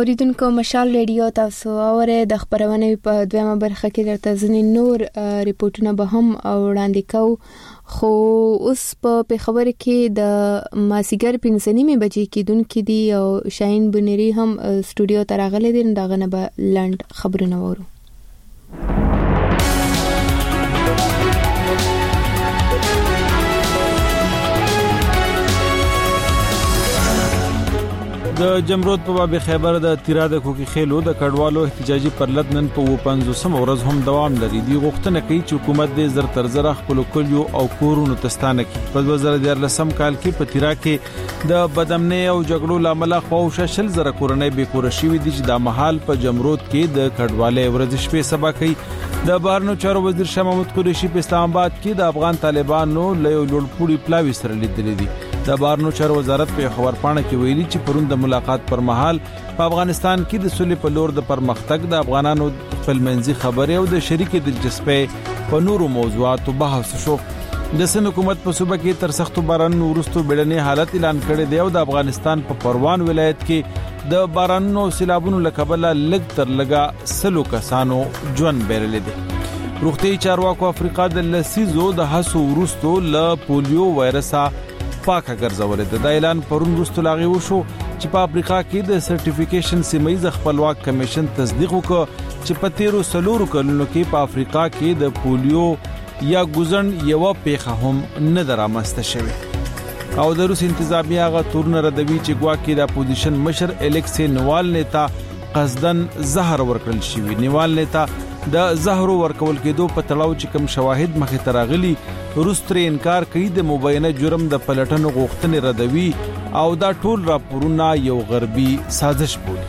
اوریدونکو مشال ریډیو تاسو اوره د خبرونه په دویمه برخه کې درته ځنې نور ریپورتونه به هم وړاندې کوو خو اوس په خبره کې د ماسیګر 15 بجې کېدونکې دي او شاهین بنيري هم سټوډیو ته راغلي دي دغه نه به لند خبرونه وورو. د جمرود په باب خیبر د تیراده کوکي خېلو د کډوالو احتجاجي پرلط نن په 50 ورځ هم دوام لري. دی غوښتنه کوي چې حکومت د زر تر زر خپل کلیو او کورونو تستانه کوي. په 2013 کال کې په تیرا کې د بدامنۍ او جګړو لامل خواوشه شل زره کورنۍ به کور شي دي چې د محل په جمرود کې د کډوالۍ ورځ شپې سبا کوي. د بهرنیو چارو وزیر شاه محمود قریشي په اسلام آباد کې د افغان طالبانو له لوړپوړي پلاوي سره لیدل دي. د بهرنیو چارو وزارت په خبرپاڼه کې ویلي چې پرون د ملاقات پر مهال په افغانستان کې د سولې په لور د پرمختګ د افغانانو خپلمنځي خبرې او د شریکې دلچسپۍ په نورو موضوعاتو بحث شو. د سن حکومت په صوبه کې تر سختو بارانونو وروسته بیړني حالت اعلان کړی دی او د افغانستان په پروان ولایت کې د بارانونو سیلابونو لکبله لګ تر لګا سلو کسانو ژوند بیرلې دي. روغتي چارواکو افریقا د لسیزو د هڅو وروسته ل پولیو وایرسا پاکه ګرځولې ده. د اعلان پرون وروسته لاغي وشو چې په افریقا کې د سرټیفیکیشن سیمایي خپلواک کمیشن تصدیق وکړ چې په 13 سلور کلونو کې په افریقا کې د پولیو یا ګوزن یو پیښه هم نه درامسته شوه. او د روس انتظامیه غا تورن ردوی چې ګواکې د اپوزیشن مشر الیکسی نوالنی ته قصدن زهر ورکړل شوی. نوالنی ته د زهر ورکول کېدو په تړاو چې کوم شواهد مخې ته راغلي روس تر انکار کوي. د مبینه جرم د پلټنو غوښتنې ردوي او دا ټول راپورونه یو غربي سازش بولي.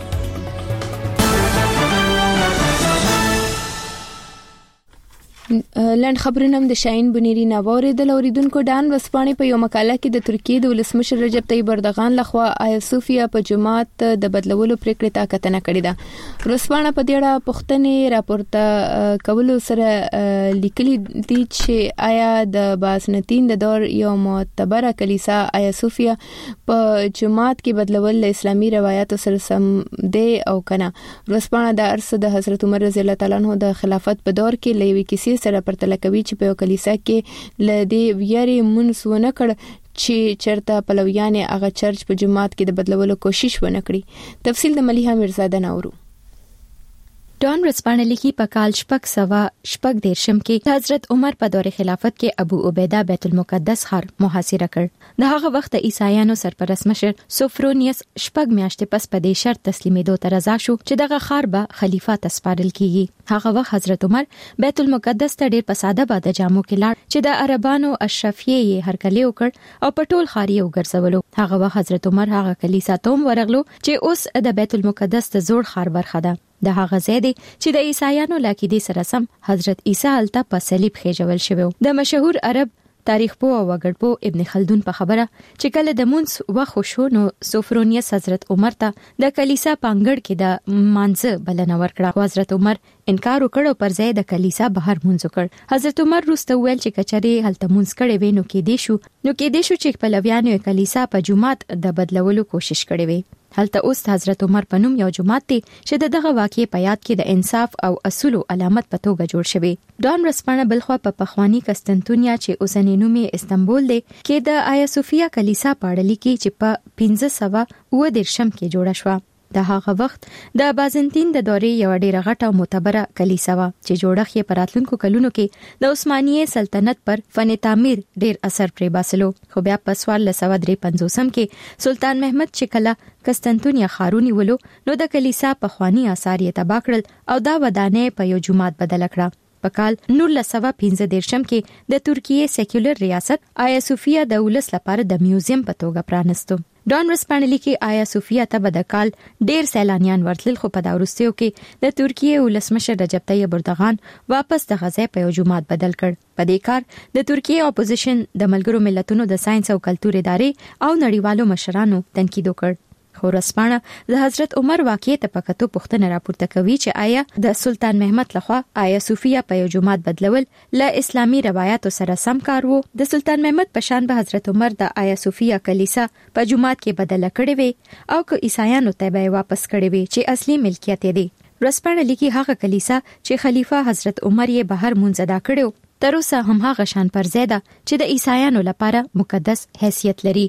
لند خبرونه د شاهین بنيري ناووري د اوریدونکو ډان وسپانې په یو مقاله کې د ترکیه د ولسمشر رجب طيب اردوغان لخوا آیا صوفیا په جماعت د بدلولو پریکړه تاکتنه کړې ده. روسپانه په دې اړه پوښتنې راپورته کولو سره لیکلي دي چې آیا د باسنتین د دور یو معتبره کلیسا آیا صوفیا په جماعت کې بدلول له اسلامي روایتو سره سم دی او کنه. روسپانه د ارث د حضرت عمر رضی الله تعالی عنہ د خلافت په دور کې لوي کیسې سره پرتله کوي چې په کلیسا کې لدی ویری منسونه کړ چې چرته پلویان هغه چرچ په جماعت کې د بدلولو کوشش ونه کړي. تفصیل د ملیحه میرزاده نورو. ډان رسپانه لیکي په کال 614 کې حضرت عمر په دور خلافت کې ابو عبیده بیت المقدس ښار محاصره کړ. د هغه وخت عیسایانو سرپرست مشر سوفرونیس شپږ میاشتې پس په دې شرط تسلیمېدو ته رضا شو چې دغه ښار به خلیفہ ته سپارل کیږي. هغه وخت حضرت عمر بیت المقدس ته ډېر په ساده باده جامو کې لاړ چې د عربانو اشرفیه یې هرکلی وکړ او په ټول ښار یې وګرځولو. هغه وخت حضرت عمر هغه کلیسا ته ورغلو چې اوس د بیت المقدس ته زوړ ښار برخه ده. د هغه ځای دی چې د عیسایانو لکیدې سره سم حضرت عیسی هلته په صلیب خېجول شوی. د مشهور عرب تاریخ پوه او وګړپوه ابن خلدون په خبره چې کله د مونږ وخت شو نو سوفرونیس حضرت عمر ته د کلیسا پانګړ کې د مانځه بلنه ورکړه. حضرت عمر انکار وکړ او پر ځای د کلیسا بهر مونږ وکړ. حضرت عمر وروسته ویل چې کچري هلته مونږ کړي وینو کې دې شو چې پلویانو کلیسا په جماعت د بدلولو کوشش کړي وي. هلته اوس حضرت عمر په نوم یو جماعت دی چې دغه واقعي په یاد کې د انصاف او اصولو علامت په توګه جوړ شوی. ډان رسپانه بلخوا په پخوانی قسطنطنیه چې اوسنۍ نوم یې استنبول دی کې د آیا صوفیا کلیسا پاړلی کې چې په 1519 کې جوړه شوه. د هغه وخت د بازنطین د دورې یو ډیره غټه او معتبره کلیسا و چې جوړښت یې په راتلونکو کلونو کې د عثماني سلطنت پر فن تعمیر ډیر اثر پرې باسلو. خو بیا په 1453 کې سلطان محمد چې کله قسطنطنیه ښارونی ولو نو د کلیسا په خوانی آثار یې تباه کړل او دا ودانې په یو جومات بدل کړه. په کال 1915 کې د ترکیه سیکولر ریاست آیا صوفیا د ولس لپاره د میوزیم په توګه پرانستو. ډان رسپانه لیکي آیا صوفیا ته به د کال ډیر سیلانیان ورتل خو په دا وروستیو کې د ترکیه ولسمشر رجب طيب اردوغان واپس د غزا په یو جماعت بدل کړ. په دې کار د ترکیه اپوزیشن د ملګرو ملتونو د ساينس او کلتور ادارې او نړیوالو مشرانو تنقید وکړ. خورسپانه د حضرت عمر واقعې ته پکاتو پوښتنه راپورته کوي چې آیا د سلطان محمد لخوا آیا صوفیه په یو جماعت بدلول ل اسلامي روایتو سره سم کار وو؟ د سلطان محمد په شان به حضرت عمر د آیا صوفیه کلیسا په جماعت کې بدله کړې وي او که عیسایانو ته به واپس کړې وي چې اصلي ملکیت دی؟ ورسپانه لیکي هغه کلیسا چې خلیفہ حضرت عمر یې بهر مونږ ادا کړو تر اوسه هم هغه شان پر زیاده چې د عیسایانو لپاره مقدس حیثیت لري.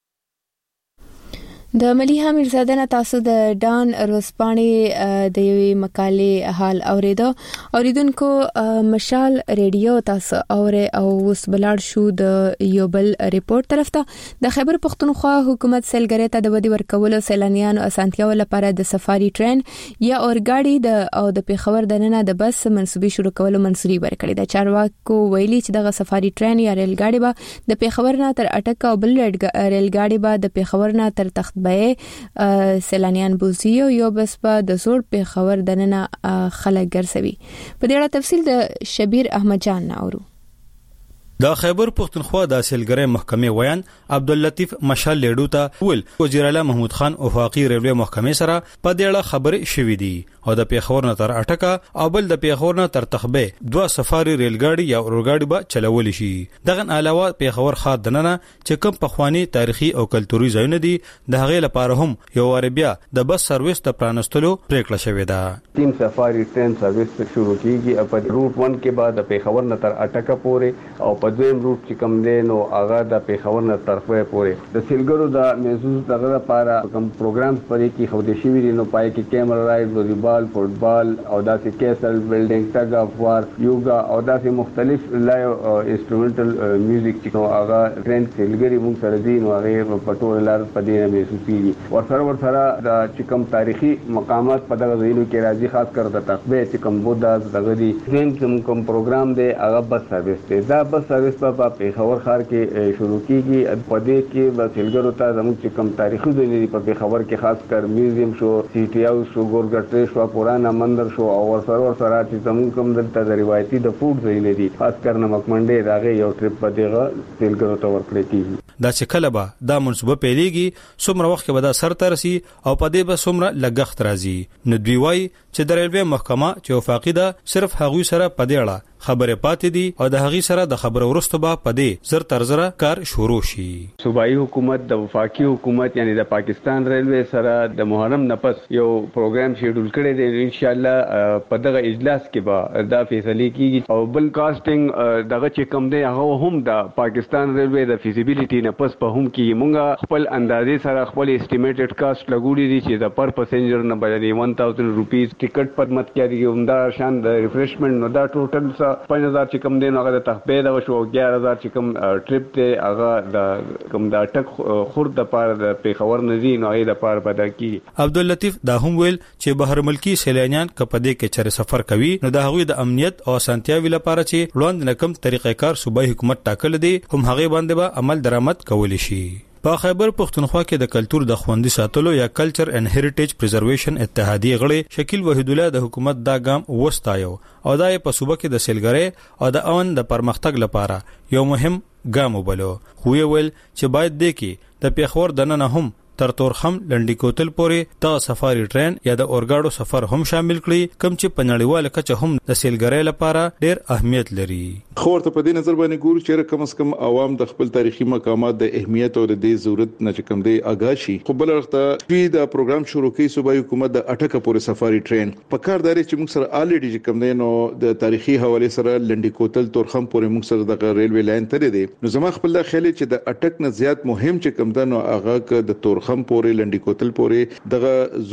د ملیحه میرزاده نه تاسو د ډان ورځپاڼې د یوې مقالې حال اوریدونکو مشال ریډیو تاسو او اوس بلار شو د یو بل ریپورت طرف ته د خیبر پختونخوا حکومت سیلګری ته د ودی ورکولو سیلانیانو اسانتیاو لپاره د سفاری ټرین یا اورګاډي د پیښور د ننه د بس منسوبي شروع کولو منسوبي ورکړي. د چارواکو ویلي چې دغه سفاری ټرین یا ریل ګاډي به د پیښور نه تر اټک او بل ریل ګاډي به د پیښور نه تر تخت سیلانیان بوزیو یو بس په د زوړ پیښور دننه خلک ګرځوي. په دې اړه تفصیل د شبیر احمد جان ناورو. د خیبر پختونخوا د سیلګری محکمې ویان عبداللطیف مشال لیډو ته ول وزیر اعلی محمود خان افاقی ریلوی محکمې سره په دې اړه خبرې شوې دي او د پیښور نه تر اټکا او بل د پیښور نه تر تخبه دوه سفاری ریل ګاډي یا اورګاډي به چلول شي. دغه علاوه پیښور ښار دننه چې کوم پخوانی تاریخي او کلتوري ځایونه دي د هغې لپاره هم یو عربیا د بس سرویس د پرانستلو پریکړه شوې ده. 3 سفاری ټرین سرویس شروع کیږي په روټ 1 کې بعد د پیښور نه تر اټکا پورې او په دویم روټ چې کوم دی نو هغه د پیښور نه طرفه پورې د سیلګرو د محسوس دغه لپاره کوم پروګرام پرې کې خوده شوی دي نو پای کې کیمرا رائډ والیبال فوټبال او داسې کیسل بلډینګ ټګ اف وار یوګا او داسې مختلف لایو انسټرومنټل میوزیک چې هغه ټرین سیلګری موږ سره دي نو هغه په ټول لار په دې محسوسيږي. ورسره د چې کوم تاریخي مقامات په دغه ځایونو کې راځي خاص کر د تخبه چې کوم بودا دغه دي کوم پروګرام دی هغه بس سرویس دی. دا بس سرویس په پیښور ښار کې شروع کیږي. په دې کې د سیلګرو ته زموږ چې کوم تاریخي ځایونه دي په پیښور کې خاص کر میوزیم شو سی ټي هاوس شو ګورګټ شو پرانا مندر شو او ورسره چې زموږ کوم دلته د روایتي د فوډ ځایونه دي خاص کر نمک منډي راغی یو ټریپ په دغه سیلګرو ته ورکړی کیږي. دا چې کله به دا منصوبه پیلېږي څومره وخت کې به دا سر ته رسي او په دې به څومره لګښت راځي نو دوی وایي چې د ریلوی محکمه چې وفاقي ده صرف هغوی سره په دې اړه خبرې پاتې دي او د هغې سره د خبرو وروسته به په دې زر تر زره کار شروع شي. صوبایي حکومت د وفاقي حکومت یعنی د پاکستان ریلوی سره د محرم نه پس یو پروګرام شیډول کړی دی. ان شاء الله په دغه اجلاس کې به دا فیصله کیږي او بل کاسټینګ دغه چې کم دی هغه هم د پاکستان ریلوی د فیزیبিলিټي نه پس په هم کې مونږه خپل اندازې سره خپل اسټیمیټډ کاست لګوړي دي چې د پر پسنجر نه باندې 1000 روپیز ټیکټ پر مت کېږي همدا شان د ریفریشمنٹ نو دا ټوټل 5000 چې کوم دی نو هغه د تخبه د شو 11000 چې کوم ټریپ دی هغه د کوم د ټک خورد د پاره د پیښور نزی نو هغه د پاره پدا کی. عبداللطیف دا هم ویل چې بهر ملکی سیلانیان کپدې کې چر سفر کوي نو د هغوی د امنیت او سانتیاوي لپاره چې وړاندې نکم طریقې کار صوبایي حکومت ټاکل دي هم هغه باندې به عمل درآمد کول شي. په خیبر پختونخوا کې د کلچر د خوندي ساتلو یا کلچر اینڈ هریټیج پریزرویشن اتحادیه غړي شکیل وحید الله د حکومت دا ګام وستایو او دا په صوبه کې د سیلګری او د اون د پرمختګ لپاره یو مهم ګام وبلو. خو یې ویل چې باید د کې د پیښور دننه هم تر تورخم لنډی کوتل پورې د سفاری ټرین یا د اورګاډو سفر هم شامل کړي کوم چې په نړیواله کچه هم د سیلګری لپاره ډیر اهمیت لري. خو ورته په دې نظر باندې ګورو چې کم از کم عوام د خپل تاریخي مقامات د اهمیت او د دې ضرورت نه چې کم دی آگاه شي. خو بل وخت د پروګرام شروع کوي صوبایي حکومت د اټکه پورې سفاری ټرین په کار داري چې موږ سره الریډي چې کم دی نو د تاریخي حواله سره لنډی کوتل تورخم پورې موږ سره د ریلوی لاین ترې دی نو زما خپل د خیال چې د اټک نه زیات مهم چې کم ده نو هغه د تورخم پورې لنډی کوتل پورې دغه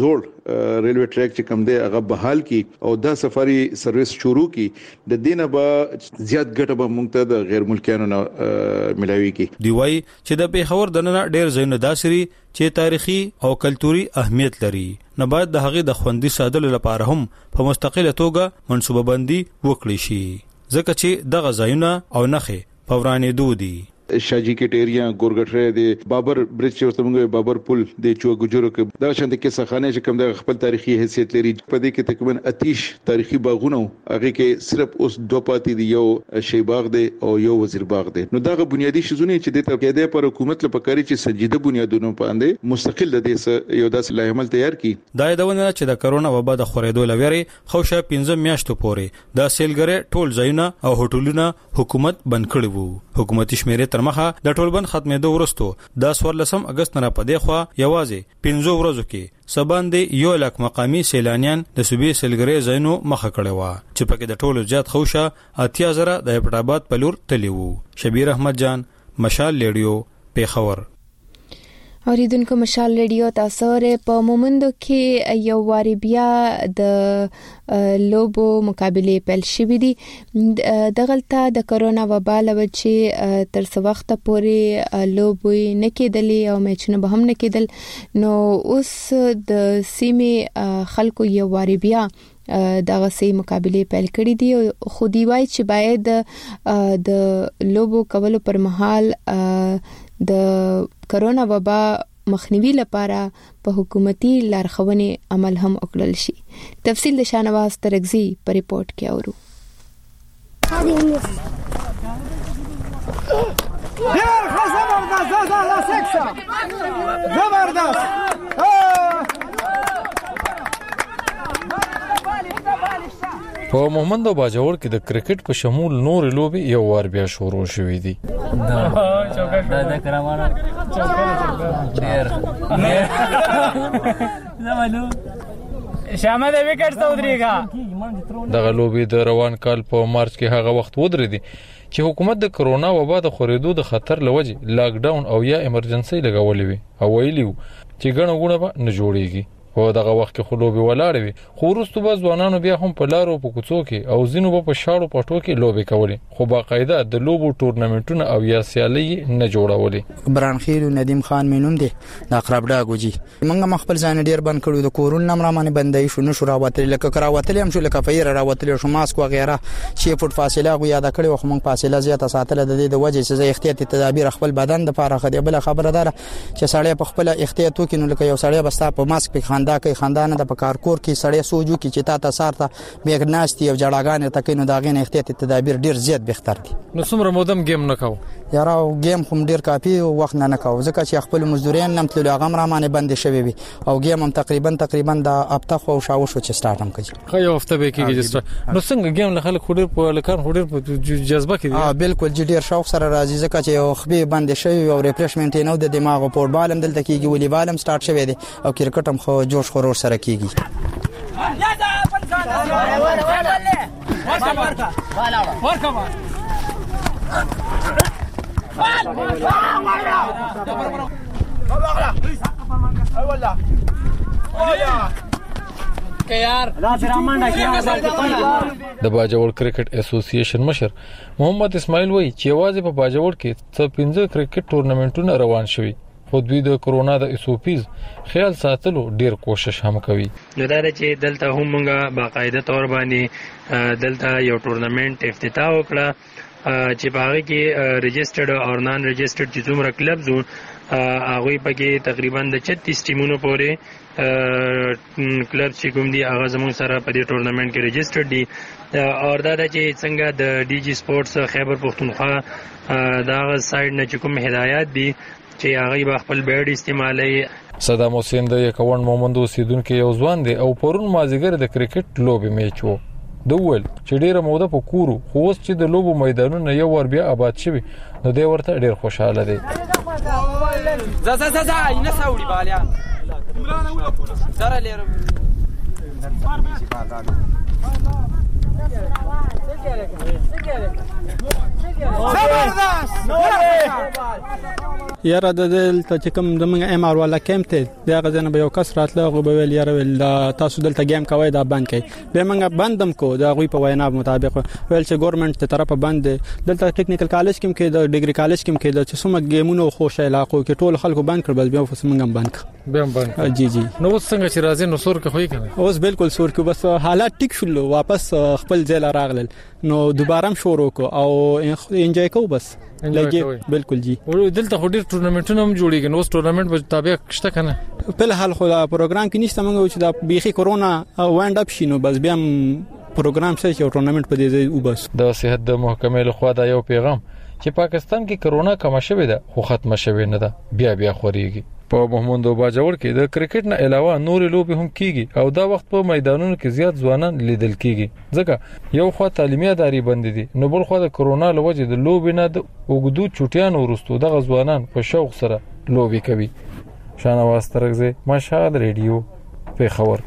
زوړ ریلوی ټریک چې کم دی هغه بحال کی او دا سفاری سرویس شروع کی د دینه به زیات ګټه به موږ ته د غیر ملکیانو نه ملاوي کی. دی وای چې د پیښور دننه ډیر ځایونه داسري چې تاریخي او کلتوري اهمیت لري نو باید د هغې د خوندي ساتلو لپاره هم په مستقله توګه منصوبه بندي وکړي شي ځکه چې دغه ځایونه او نخې په ورانېدو دي. شاجی کټیریا ګورګټره د بابر برج چې موږ بابر پل د چوغجورو کې دا شانت کې سخانه چې کوم د خپل تاریخي حیثیت لري په دې کې تقریبا آتش تاریخي باغونه هغه کې صرف اوس دوه پاتې دي یو شی باغ دی او یو وزیر باغ دی نو دا بنیادی شزونه چې د ترکیه پر حکومت لپاره کاری چې سنجیده بنیادونو باندې مستقل د دې یو داس لایحه تیار کی دا یادونه چې د کرونا وبا د خورېدو لوري خوشه 15 میاشتو پورې د سیلګری ټول ځایونه او هوټلونه حکومت بند کړی وو حکومتي شمیرې تر مخه د ټول بند ختمېدو وروسته د 14 اگست نه پدې خو یوازې 15 ورځو کې سباندې 1 لک مقامی سیلانیان د صوبې سیلګری ځایونو مخه کړی و چې پکې د ټولو زیات خوشه 80,000 د پټاباد په لور تللی وو شبیر احمد جان مشال ریډیو پیښور اوریدونکو مشال ریډیو تاسو په مومندو کې یو واری بیا د لوبو مقابله پیل شوې دي دغلطه د کرونا وبا لوجه تر څو وخت پورې لوبي نه کېدلې او میچونه به هم نه کېدل نو اوس د سیمه خلکو یو واری بیا دغه سي مقابله پیل کړې دي خو دی وای چې باید د لوبو کولو پر مهال د کرونا وبا مخنیوي لپاره په حکومتي لارښوونې عمل هم وکړل شي تفصیل د شانواز ترغزي په ریپورت کې اورو په مومند او باجوړ کې د کرکټ په شمول نور لوبي یو وار بیا شروع شوې دي دا کرامانه ډیر زمانو شامه د وکټ سودريګه دغه لوبي د روان کال په مارچ کې هغه وخت ودرې دي چې حکومت د کرونا وبا د خورېدو د خطر لوجه لاک ډاون او یا ایمرجنسي لګولې وي او ویلیو چې ګڼه غونه به نه جوړيږي او دغه وخت کې خلوبي ولاړ وي خو وروسته به ځوانانو بیا هم په لارو په کوڅو کې او زینو په شاړو پټو کې لوبي کولې خو باقاعده د لوبو ټورنمنټونه او یا سیالي نه جوړولې برانخیل ندیم خان مینوم دي د اقربډا ګوجي موږ مخبل ځان ډیر بند کړو د کورون نمبر باندې بندای شو نشو راوتل لکه کراوتل هم شو لکه فیر راوتل شو ماسک وغیرہ شی فوټ فاصله غو یاد کړو خو موږ فاصله زیاته ساتل د دې د وجې چې احتیاطي تدابیر خپل بدن د پاره خدي بل خبردار چې سړی په خپل احتیاط وکړي نو لکه یو سړی بستا په ماسک په خندا کوي خندانه د پکارکور کې سړی سوجو کې چې تا سارته بیګناستي او جړاګان ته کینو داغه احتیاطي تدابیر ډیر زیات بهتر دي نو څومره مودم گیم نه کاو یاره گیم هم ډیر کافي وخت نه کاو ځکه چې خپل مزدورین نم تلو هغه مرامانه بند شوی وي او گیم هم تقریبا د هفته خو شاو شو چې سٹارټ هم کوي خو یو هفته به کېږي چې نو څنګه گیم له خلک خوري په لکان خوري په جذبه کې بالکل ډیر شوق سره راځي ځکه چې یو خبي بند شوی او ریفرشمنت نه د دماغ او فوټبال هم دلته کېږي والیبال هم سٹارټ شوی دی او کرکټ هم خو جوش خورور سره کېږي د باجوړ کرکټ اسوسییشن مشر محمد اسماعیل وایي چې یوازې په باجوړ کې څو 15 کرکټ ټورنمنټونه روان شوي خو دوی د کرونا د اسوپیز خیال ساتلو ډیر کوشش هم کوي نو دا چې دلته هم موږ باقاعده تور باندې دلته یو ټورنمنت افتتاح وکړه چې باغ کې ريجسترډ او نان ريجسترډ چې څومره کلبز وو هغه پکې تقریبا د 36 ټیمونو پورې کلب چې کوم دي هغه زموږ سره په دې ټورنمنت کې ريجسترډ دي او دا چې څنګه د ډي جی سپورتس خیبر پختونخوا دا سایډ نه چې کوم هدایت دي چې هغه به خپل بیډ استعمالي صدام حسین د یکون مومند اوسیدونکو یو ځوان دی او پرون مازیګر د کرکټ لوبي میچ وو دوول چې ډیره موده په کورو خو اوس چې د لوبو میدانونه یو ور بیا آباد شوي نو دی ورته ډیر خوشاله دی زا اینه ساوری بالیا زره لرم یاره د دلته چې کوم د منګ ام ار ولا کېم ته دا غزنه به یو کس راتله غو به ویل یاره ول تاسو دلته گیم کوي دا بند کړي به منګ بندم کو دا غوي په وینا مطابق ویل چې ګورنمنت ته طرفه بند دلته ټیکنیکل کالج کې د ډیګري کالج کې د چې سم گیمونو خوش علاقو کې ټول خلکو بند کړل بیا فس منګ بند جی نو څنګه چې راځي نو سور کې خوې کنه اوس بالکل سور کې بس حالات ټیک شول واپس خپل ځای راغلل نو دوباره هم شروع کو او انجوای کو بس لګي بالکل جی دلته خو ډیر ټورنمنټونه هم جوړیږي نو ټورنمنټ به تابع شته کنه په حال خو پروګرام کې نشته موږ چې دا بيخي کورونا وایند اپ شینو بس بیا پروګرام شې چې ټورنمنت په دې وبس د صحت د محکمې له خوا دا یو پیغام چې پاکستان کې کرونا کم شوه ده خو ختم شوه نه ده بیا خوريږي په محمود باجوړ کې د کرکټ نه علاوه نور لوبي هم کیږي او دا وخت په میدانونو کې زیات ځوانان لیدل کیږي ځکه یو خو تعلیمي ادارې بند دي نو بل خو د کرونا لوجه د لوبي نه د وګدو چټیان ورستو د ځوانان په شوق سره لوبي کوي شانواز ترغزه مشهد ریډیو په خبر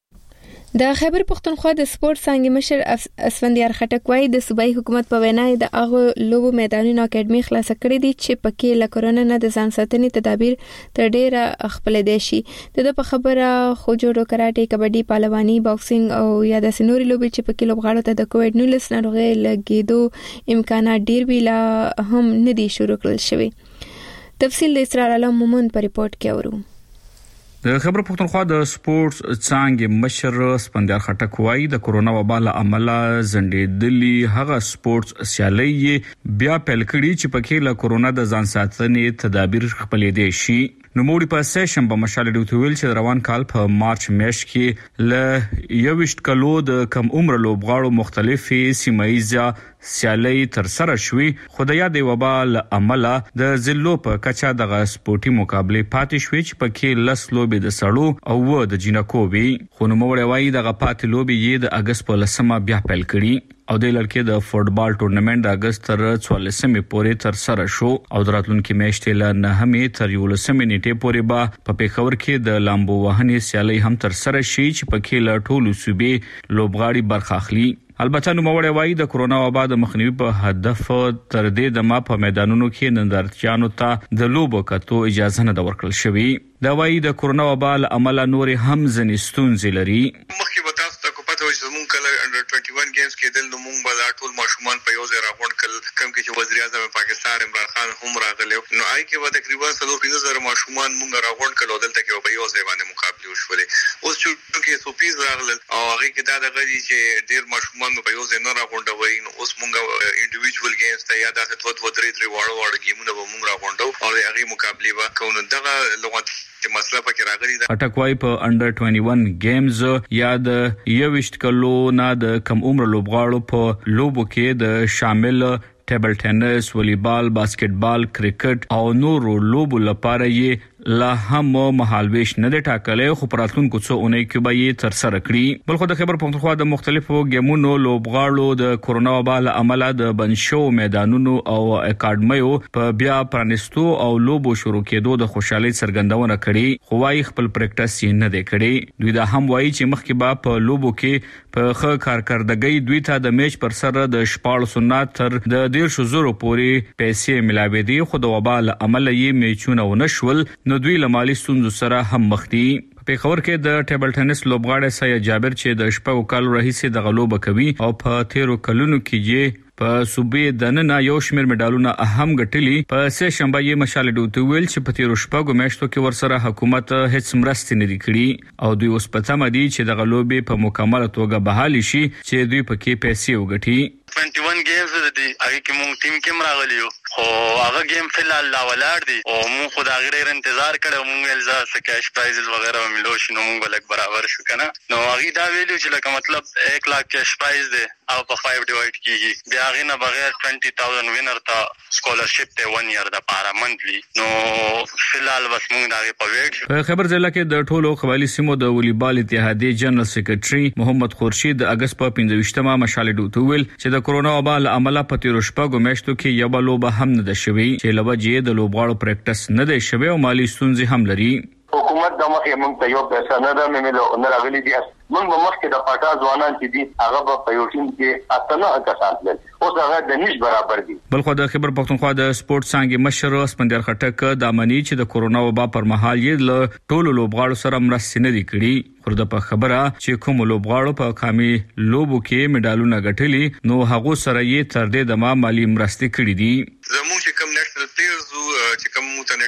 د خیبر پختونخوا د سپورت څنګه مشر اسفندیار خټک وايي د صوبایي حکومت په وینا د هغه لوبو میدانونو اکیډمي خلاص کړې دي چې پکې له کرونا نه د ځان ساتنې تدابیر تر ډیره خپل دي شي د په خبره خو جوړو کراټي کبډي پهلواني باکسینګ او یا د سنوري لوبي چې پکې لوبغاړو ته د کووډ 19 ناروغي لګیدو امکانات ډیر ویلا هم ندي شروع کړل شوی تفصیل د اسرار علم مومن په ریپورت کې اورو د خبر پختونخوا د سپورتس څنګه مشر اسفندیار خټک وايي د کرونا وبا له امله زندېدلي هغه سپورتس سیالي بیا پیل کړي چې پکې له کرونا د ځان ساتنې تدابیر خپل دي شي نو موږ په سیشن په مشال ډوتویل چې روان کال په مارچ میاشت کې ل یوشت کلو د کم عمر لوبغاړو مختلفي سیمایزه سیالي تر سره شوي خدای د وبا له امله د زلو په کچا د سپورتي مقابله پاتې شوي چې پکې لس لوبي د سړو او د جنکوبي خو نو موږ وایي د غپات لوبي د اگست په لسمه بیا پیل کړي او د لړکې د فوتبال ټورنمنت د اگست تر 14مې پورې تر سره شو او دراتلونکو میاشتې له 9مې تر 11مې نیټې پورې به په پیښور کې د لامبو وهنې سیالي هم تر سره شي چې پکې له ټولو صوبې لوبغاړي برخه اخلي البته نو موږ وایي د کرونا وبا د مخنیوي په هدف تر دې د ما په میدانونو کې نندارچیانو ته د لوبو کتو اجازه نه ورکړل شوې دا وایي د کرونا وبا عمل نور هم ځنستون زلري مخکې به تاسو ته کو پته وي چې مونږ کله انډر 21 گیمز کې دل نو مونږ به ټول ماشومان په یو ځای راغونډ کړل کوم کې چې وزیر اعظم پاکستان عمران خان هم راغلی نو آی کې به تقریبا 350,000 ماشومان مونږ راغونډ کړل دلته کې په یو ځای باندې مقابله وشولې اوس چې سوپیز راغل او هغه کې دا د غړي چې ډیر ماشومان په یو ځای نه راغونډوي نو اوس مونږ انډیویډوال گیمز ته یا د څه 2-3 واړه گیمونه به مونږ راغونډو او هغه مقابله وکړو دغه لغت چې مسله پکې راغلي ده اټکوای په انډر 21 گیمز یا د یوشت کلو نه د کم عمر لوبغاړو په لوبو کې د شامل ټیبل ټینس، والیبال، باسکټبال، کرکټ او نورو لوبو لپاره یې لا هم مهالويش نه د ټاکلې خو پراتونکو څو اونۍ کې به یې تر سره کړی بل خو د خبر پختونخوا د مختلفو گیمونو لوبغاړو د کرونا وبا له امله د بنشو میدانونو او اکاډمیو په بیا پرانستو او لوبو شروع کېدو د خوشحالي څرګندونه کړې خو وايي خپل پریکټس یې نه دی کړی دوی دا هم وايي چې مخکې به په لوبو کې په ښه کارکردګۍ دوی ته د میچ پر سر د 1400 تر د 1,000 پورې پیسې ملاوي دي خو د وبا له امله یې میچونه ونشول نو دوی له مالی ستونزو سره هم مخ دي په خبر کې د ټیبل ټینس لوبغاړی سید جابر چې د شپږو کالو راهیسې د غلوبه کوي او په 13 کلونو کې یې په صوبې دننه یو شمېر میډالونه اهم ګټلي په سه شنبه یې مشال ډوته ویل چې په 13 شپږو میاشتو کې ورسره حکومت هیڅ مرستې نه کړي او دوی اوس په تمه دي چې د غلوبې په مکمل توګه بحالي شي چې دوی پکې پیسې وګټي 21 گیمز دي هغه کې مونږ ټیم کې راغلیو خو هغه گیم فلال لا ولار دي او مونږ خو دا غیر انتظار کړو مونږ الزا سکیش پرایز وغیرہ ملو شنو مونږ بلک برابر شو کنه نو هغه دا ویلو چې لکه مطلب 1 لک کیش پرایز دي او په 5 ډیوایډ کیږي بیا غي نه بغیر 20,000 وینر ته سکولرشپ ته 1 ایئر د پارا منتلی نو فلال بس مونږ دا په ویټ په خبر ځله کې د ټولو قبایلی سیمو د والیبال اتحادیه جنرال سیکریټري محمد خورشید د اگست په 15مه مشال ډوته ویل چې د کرونا وبا له امله په 13 شپږو میاشتو کې یو لوبه هم نه ده شوی چې لوجه د لوبغاړو پریکټس نه دی شوی او مالی ستونزې هم لري حکومت د مخې مونږ ته یو پیسې نه ده مې نه راغلي دي مونږ مخکې د پټا ځوانان چې دي هغه په یو ټیم کې اسنه کسان دي اوس هغه د نش برابر دي بل خو د خبر پختونخوا د سپورت څنګه مشر اسفندیار خټک د امنی چې د کرونا وبا پر مهال یې له ټولو لوبغاړو سره مرستې نه دي کړي خو د په خبره چې کوم لوبغاړو په قامي لوبو کې میډالونه ګټلي نو هغه سره یې تر دې د مالی مرستې کړې دي زموږ چې کوم نېشنل پلیئرز چې کوم ته نېشنل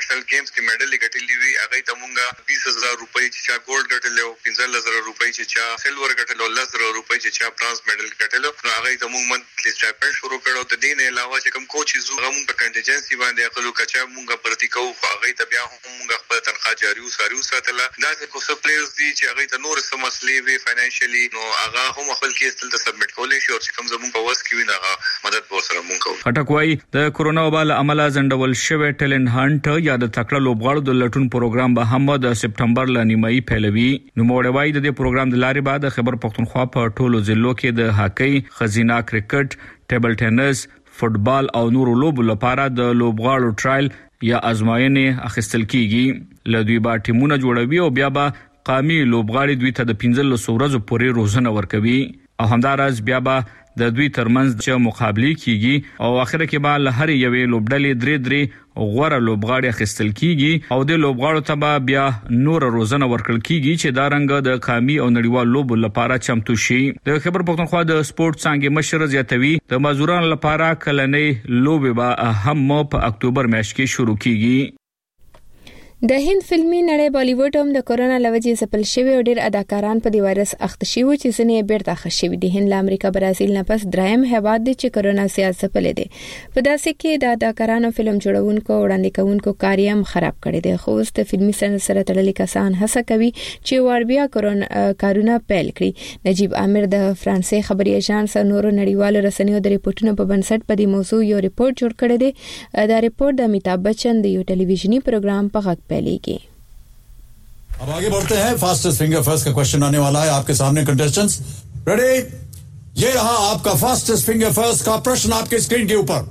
انټرنیشنل گیمز کې میډل ګټلی وی هغه ته مونږه 20000 روپۍ چې ګولډ ګټلو 15000 روپۍ چې سلور ګټلو 10000 روپۍ چې برونز میډل ګټلو نو هغه ته مونږ منتلی سټایپنډ شروع کړو د دې نه علاوه چې کوم کوچ زو هغه مونږ په کنټینجنسي باندې خپل کچا مونږ پرتی کوو هغه ته بیا هم مونږ خپل تنخواه جاری وسارو ساتله دا څه کوڅه پلیرز دي چې هغه ته نور څه مسلې وي فاینانشلی نو هغه هم خپل کیس تل سبمټ کولای شي او چې کوم زموږ په وس کې وي هغه مدد به سره مونږ کوو. خټکوي د کورونا وبا له امله زندول شوی ټیلنټ هانټ یا د تکړه لوبغاړو د لټون پروګرام به هم د سپټمبر ل نیمایي پیلوي. نو موړوي د دې پروګرام د لارې بعد خبر پښتونخوا په ټولو ضلعو کې د هاکی، خزینه کرکټ، ټیبل ټینس، فوتبال او نورو لوبو لپاره د لوبغاړو ټرایل یا ازموینې اخیستل کیږي. لدوی با ټیمونه جوړوي او بیا به قامي لوبغاړي دوی ته د 15 ورځې پورې روزنه ورکوي او همدارس بیا به د دوی ترمنځ چې مقابله کیږي او اخر کې به له هر یوې لوبډلې درې غوړه لوبغاړي اخیستل کیږي او د لوبغاړو ته بیا نور روزنه ورکړل کیږي چې دا رنګ د قامي او نړیوال لوبو لپاره چمتو شي. د خبر پښتونخوا د سپورت څنګه مشر زیاتوي د مزورانو لپاره کلنۍ لوبه به هم په اکتوبر میاشت کې شروع کیږي. د هند فلمي نړۍ بالیوډ هم د کورونا لوجې ځپل شوی او ډېر اداکاران په دی وایرس اخته شوي چې ځنې بیرته خښوي دي. هند له امریکا برازیل نه پس دریم هیواد دی چې کورونا سیاست ځپلې دي. په داسې کې د اداکارانو فلم جوړونکو وړاندې کوونکو کاریم خراب کړي دي. خو اوس د فلمي صنعت سره تړلي کسان هڅه کوي چې وربیا کارونه پیل کړي. نجیب عامر د فرانسې خبري ایجانس نورو نړیوالو رسنیو د ریپورتونو په بنسټ په دې موضوع یو ریپورت جوړ کړی دی. دا ریپورت د امیتابھ بچن د یو ټلویزیونی پروګرام په غږ پهلے کی. अब आगे बढ़ते हैं. फास्टेस्ट फिंगर फर्स्ट का क्वेश्चन आने वाला है आपके सामने. Contestants ready? ये रहा आपका फास्टेस्ट फिंगर फर्स्ट का प्रश्न आपके स्क्रीन के ऊपर.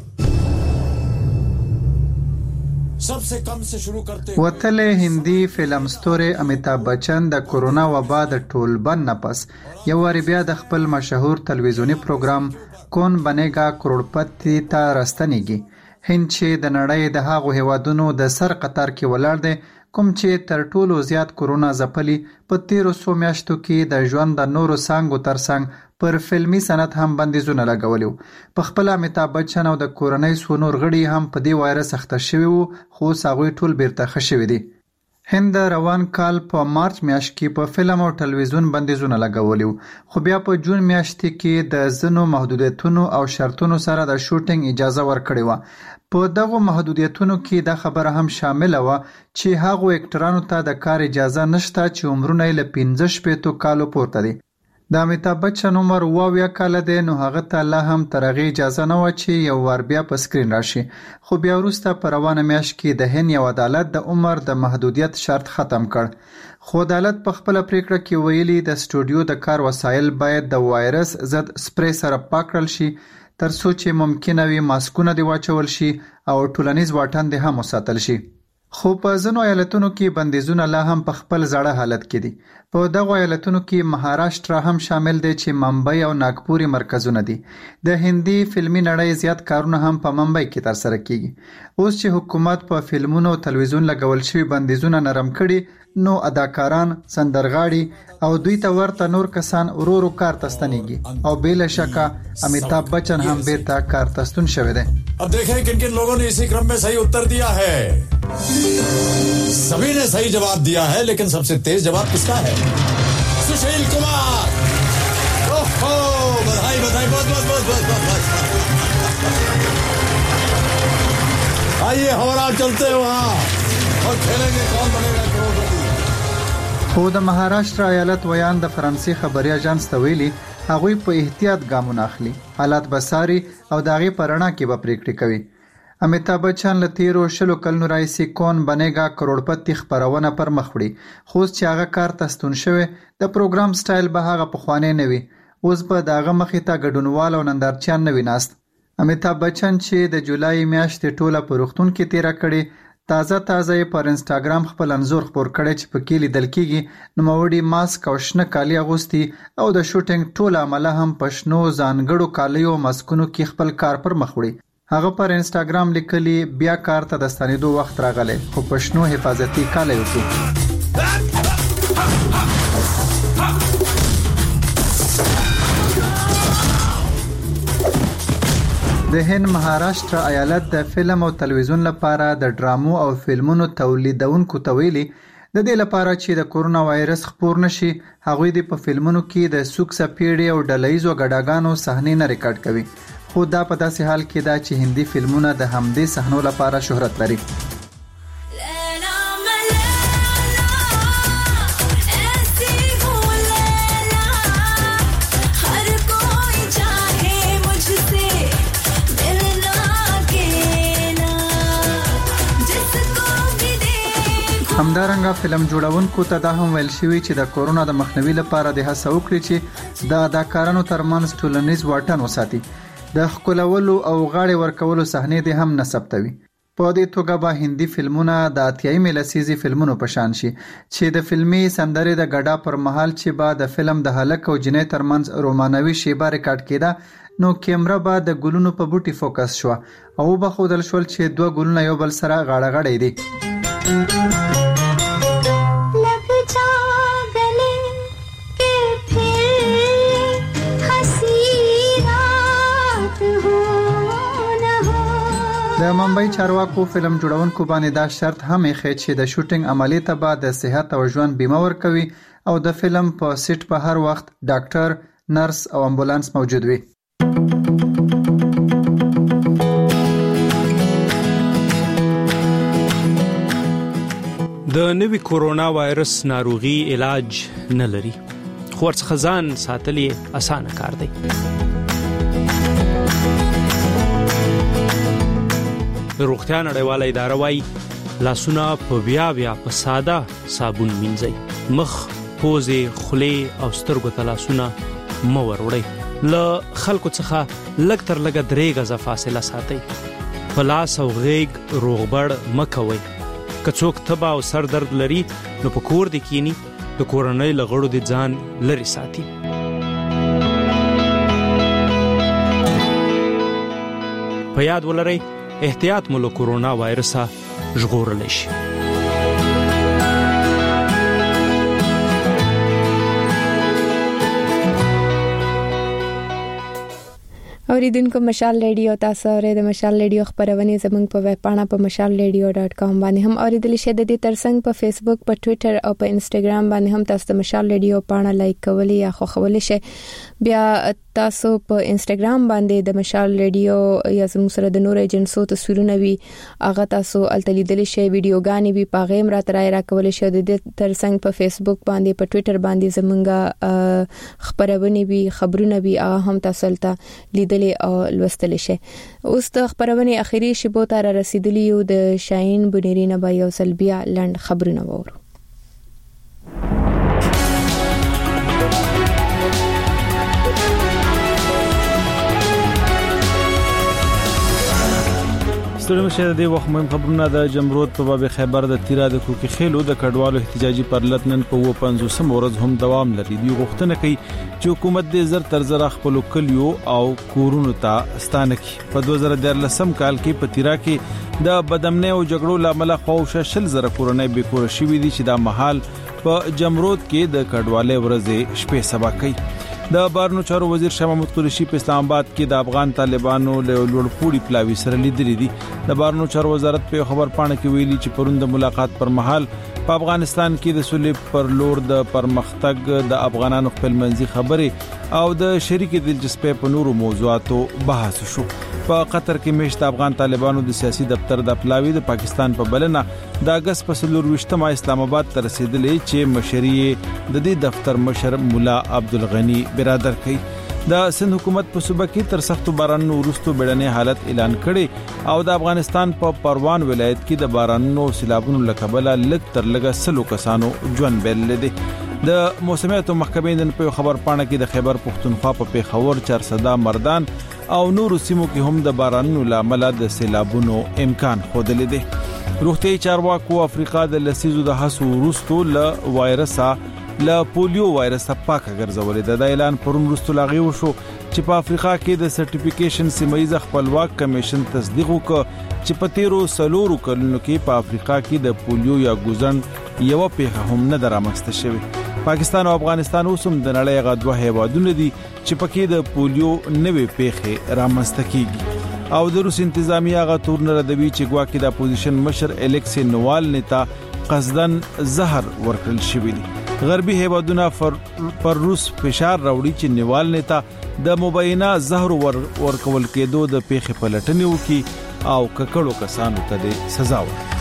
सबसे कम से शुरू करते हैं. वतले हिंदी फिल्म ستوره امیتابھ بچن د کورونا وبا د ټولبن نه پس یو واری بیا د خپل مشهور تلویزیونی پروګرام کون بنےگا کروڑپتی ته راستنیږي. هند چې د نړۍ د هغو هیوادونو د سر قطار کې ولاړ دی کوم چې تر ټولو زیات کورونا ځپلي. په 1300 میاشتو کې د ژوند د نورو څانګو ترڅنګ پر فلمي صنعت هم بندیزونه لګولي. په خپل امیتابھ بچن او د کورنۍ څو نور غړي هم په دې وایرس اخته شوي وو خو هغوی ټول بیرته ښه شوي دي. هند روان کال په مارچ میاشت کې په فلم او ټلویزیون بندیزونه لګولي خو بیا په جون میاشت کې د ځینو محدودیتونو او شرطونو سره د شوټینګ اجازه ورکړې و. په دغه محدودیتونو کې دا خبره هم شامل و چې هغه اکټرانو ته د کار اجازه نشته چې عمرونه یې له 15 کالو پورته دي. د امیتابھ بچن عمر 22 کال دی نو هغه ته لا هم ترغه اجازه نه و چې یو ور بیا په سکرین راشي. خو بیا وروسته په روانه میاشت کې د هند یو عدالت د عمر د محدودیت شرط ختم کړ. خو عدالت په خپل پریکړه کې ویلي د سټوډیو د کار وسایل باید د وایرس ضد سپری سره پاک کړل شي تر څو چې ممکنه وي ماسکونه دی واچول شي او ټولنیز واټن دی هم وساتل شي. خو په ځینو ایالتونو کې بندیزونه لا هم په خپل زړه حالت کې دي. په دغه ایالتونو کې مهاراشټرا هم شامل دی چې ممبئی او ناګپور مرکزونه دي. د هندي فلمي نړۍ زیات کارونه هم په ممبئی کې ترسره کیږي. اوس چې حکومت په فلمونو او تلویزیون لګول شوی بندیزونه نرم کړي نو اداکاران، سندرغاړي او دوی ته ورته نور کسان ورو کار ته ستنیږي او بلا شکه امیتابھ بچن هم بیرته کار ته ستون شوی دی. अब देखें किन किन लोगों ने इसी क्रम में सही उत्तर दिया है. सभी ने सही जवाब दिया है लेकिन सबसे तेज जवाब किसका है? सुशील कुमार. ओहो बधाई बधाई बहुत. आइए हमारा चलते हैं वहाँ और खेलेंगे कौन बनेगा करोड़पति. خو د مهاراشټرا ایالت ویان د فرانسې خبري اژانس ته ویلي هغوی په احتیاط ګامونه اخلي. حالات بساري او داغي پرڼا کې به پریکړې کوي. امیتابھ بچن له 13 کلونو راځي کون بنےگا کروڑپتی خبرونه پر مخ وړي. خو چې هغه کار تستون شوی د پروګرام سټایل به هغه په خوانې نه وي. اوس به داغه مخې ته ګډونوال او نندارچیان نه ویناست. امیتابھ بچن چې د جولای میاشتې ټوله په روغتون کې تیر کړي تازه پر انسټاګرام خپل انزور خپور کړي چې په کې لیدل کېږي نوموړي ماسک او شنه کالي اغوستي او د شوټینګ ټول عمله هم په شنو ځانګړو کالیو ماسکونو کې خپل کار پر مخ وړي. هغه پر انسټاګرام لیکلي بیا کار ته د ستنېدو وخت راغلی خو په شنو حفاظتي کالیو کې. د هند مهاراشټرا ایالت د فلم او تلویزیون لپاره د ډرامو او فلمونو تولیدونکو ته ویلي د دې لپاره چې د کورونا وایرس خپور نشي هغوی په فلمونو کې د سوک سپیډي او ډلهیزو ګډاګانو صحنې نه ریکارډ کوي، خو دا په داسې حال کې ده چې هندي فلمونه د همدې صحنو لپاره شهرت لري. همدارنګه فلم جوړونکو ته دا هم ویل شوی چې د کورونا د مخنیوي لپاره د هڅه وکړي چې د اداکارانو ترمنځ ټولنیز واټن وساتي. د ښکلولو او غاړې ورکولو صحنې دې هم نه ثبتوي. په دې توګه به هندي فلمونه د 80 لسیزې فلمونو په شان شي چې د فلمي سندرې د ګډا پر مهال چې به د فلم د هلک او جنۍ ترمنځ رومانوي شیبه ریکارډ کېده نو کیمرا به د ګلونو په بوټي فوکس شو او به ښودل شول چې دوه ګلونه یو بل سره غاړه غړی دي. د ممبئی چارواکو فلم جوړونکو باندې دا شرط هم یې چې د شوټینګ عملیې ته به د صحت او ژوند بیمه ورکوي او د فلم په سیټ په هر وخت ډاکټر، نرس او امبولانس موجود وي. د نوي کورونا وایرس ناروغي علاج نه لري، خو ورڅخه ځان ساتل یې اسانه کار دی. د روغتیا نړیواله اداره وايي لاسونه په بیا په ساده صابون مینځئ، مخ، پوزې، خولې او سترګو ته لاسونه مه وروړئ. له خلکو څخه لږ تر لږه 3 غزه فاصله ساتئ. په لاس او غیږ روغبړ مه کوئ. که څوک تبه او سر درد لري نو په کور دې کینی، د کورنۍ له غړو دې ځان لرې ساتي. په یاد ولرئ احتیاط مو له کورونا وایرسه ژغورلی شي. اوریدونکو مشال ریډیو تاسو اورئ د مشال ریډیو خبرونه زموږ په ویب پاڼه په mashalradio.com باندې هم اوریدل شئ. د دې ترڅنګ په فیسبوک، په ټوئیټر او په انسټاګرام باندې هم تاسو د مشال ریډیو پاڼه لایک کولی یا خوښولی شئ. بیا تاسو په انسټاګرام باندې د مشال ریډیو یا زموږ سره د نور ایجنسو تصویرونه وي هغه تاسو التلیدل شئ، ویډیوګانې وي پاغه هم راترای راکول شئ. د دې ترڅنګ په فیسبوک باندې، په ټوئیټر باندې زمونږه خبرونه وي، خبرونه وي، هغه هم تاسو ته لیدل او لوستل شي. اوس د خبرونه اخیری شبو ته رسیدلی یو د شاهین بنيرینه با یو سلبیا لند خبرونه وورو. ستړي مشه د وخت مهم خبرونه د جمرود په باب خیبر د تیرا د کوکي خېلو د کډوالو احتجاجي پرلط نن په 55 ورځ هم دوام لري. دی غوښتنه کوي چې حکومت د زر تر زر خپل کلیو او کورونو ته ستانه کی. په 2013 کال کې په تیرا کې د بدامنۍ او جګړو لامل خوښ شل زر کورنۍ به کور شوې دي چې د محل په جمرود کې د کډوالۍ ورځې شپې سبا کوي. د بارنو چارو وزیر شاه محمود قریشي په اسلام آباد کې د افغان طالبانو له لوړپوړي پلاوي سره لیدلې دي. د بارنو چارو وزارت په خبر پاڼه کې ویلي چې پروند ملاقات پر مهال په افغانستان کې د صلح پر لور د پرمختګ، د افغانانو خپل منځي خبرې او د شریکې دلچسپۍ په نورو موضوعاتو بحث شو. په قطر کې مشت افغان طالبانو د سیاسي دفتر د پلاوي د پاکستان په بلنه د اگست په 24 اسلام آباد ته رسیدلې چې مشري د دې دفتر مشر مولا عبدالغنی برادر کوي. د سند حکومت په صوبه کې تر سختو بارانونو وروسته بیړنی حالت اعلان کړي او د افغانستان په پروان ولایت کې د بارانونو سیلابونو لکبله لږ تر لږه 100 کسانو ژوند بل دي. د موسمیاتو محکمې نن په خبر پاڼه کې د خیبر پښتونخوا په پیښور، چارسده، مردان او نورو سیمو کې هم د بارانونو لامل د سیلابونو امکان خوده لیدي. روغتي چارواکو افریقا د لسیزو د حسو وروسته ل وایرسا ل پولیو وایرس پاکه ګرځولې. د اعلان پرون وروسته لاغي وشو چې په افریقا کې د سرټیفیکیشن سیمایي خپلواک کمیشن تصدیق وکړ چې په 13 کلونو کې په افریقا کې د پولیو یا ګوزن یو پیښه هم نه درامسته شوه. پاکستان او افغانستان اوسم د نړۍ غوډه هیوادونه دي چې پکې د پولیو نوې پیښه رامسته کیږي. او د روس انتظامیه غا تور نه ردوي چې ګواکې د اپوزیشن مشر الیکسی نوالني ته قصدن زهر ورکړل شوی دی غربي هیوادونه پر روس فشار راوړي چې نوالني ته د مبینه زهر ورکول کېدو د پیښې پلټنې وکړي او ککړو کسانو ته د سزا ورکړي.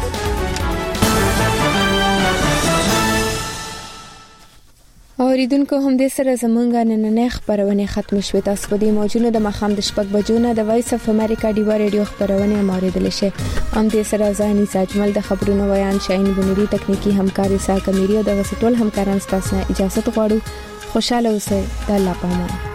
اوریدونکو هم دې سره زمونږ نننې خبرونه ختم شوه. تاسو په دې موجونه د مخام د شپږ بجو نه د وایس اف امریکا ډیوا ریډیو خبرونه اوریدل شي. هم دې سره ځاني ساجمل د خبرونو ویان شاین بنيري تکنیکی همکاري ساکمیری او د وسټول همکاران ستاسو اجازه غواړو. خوشاله اوسئ. د الله پامان.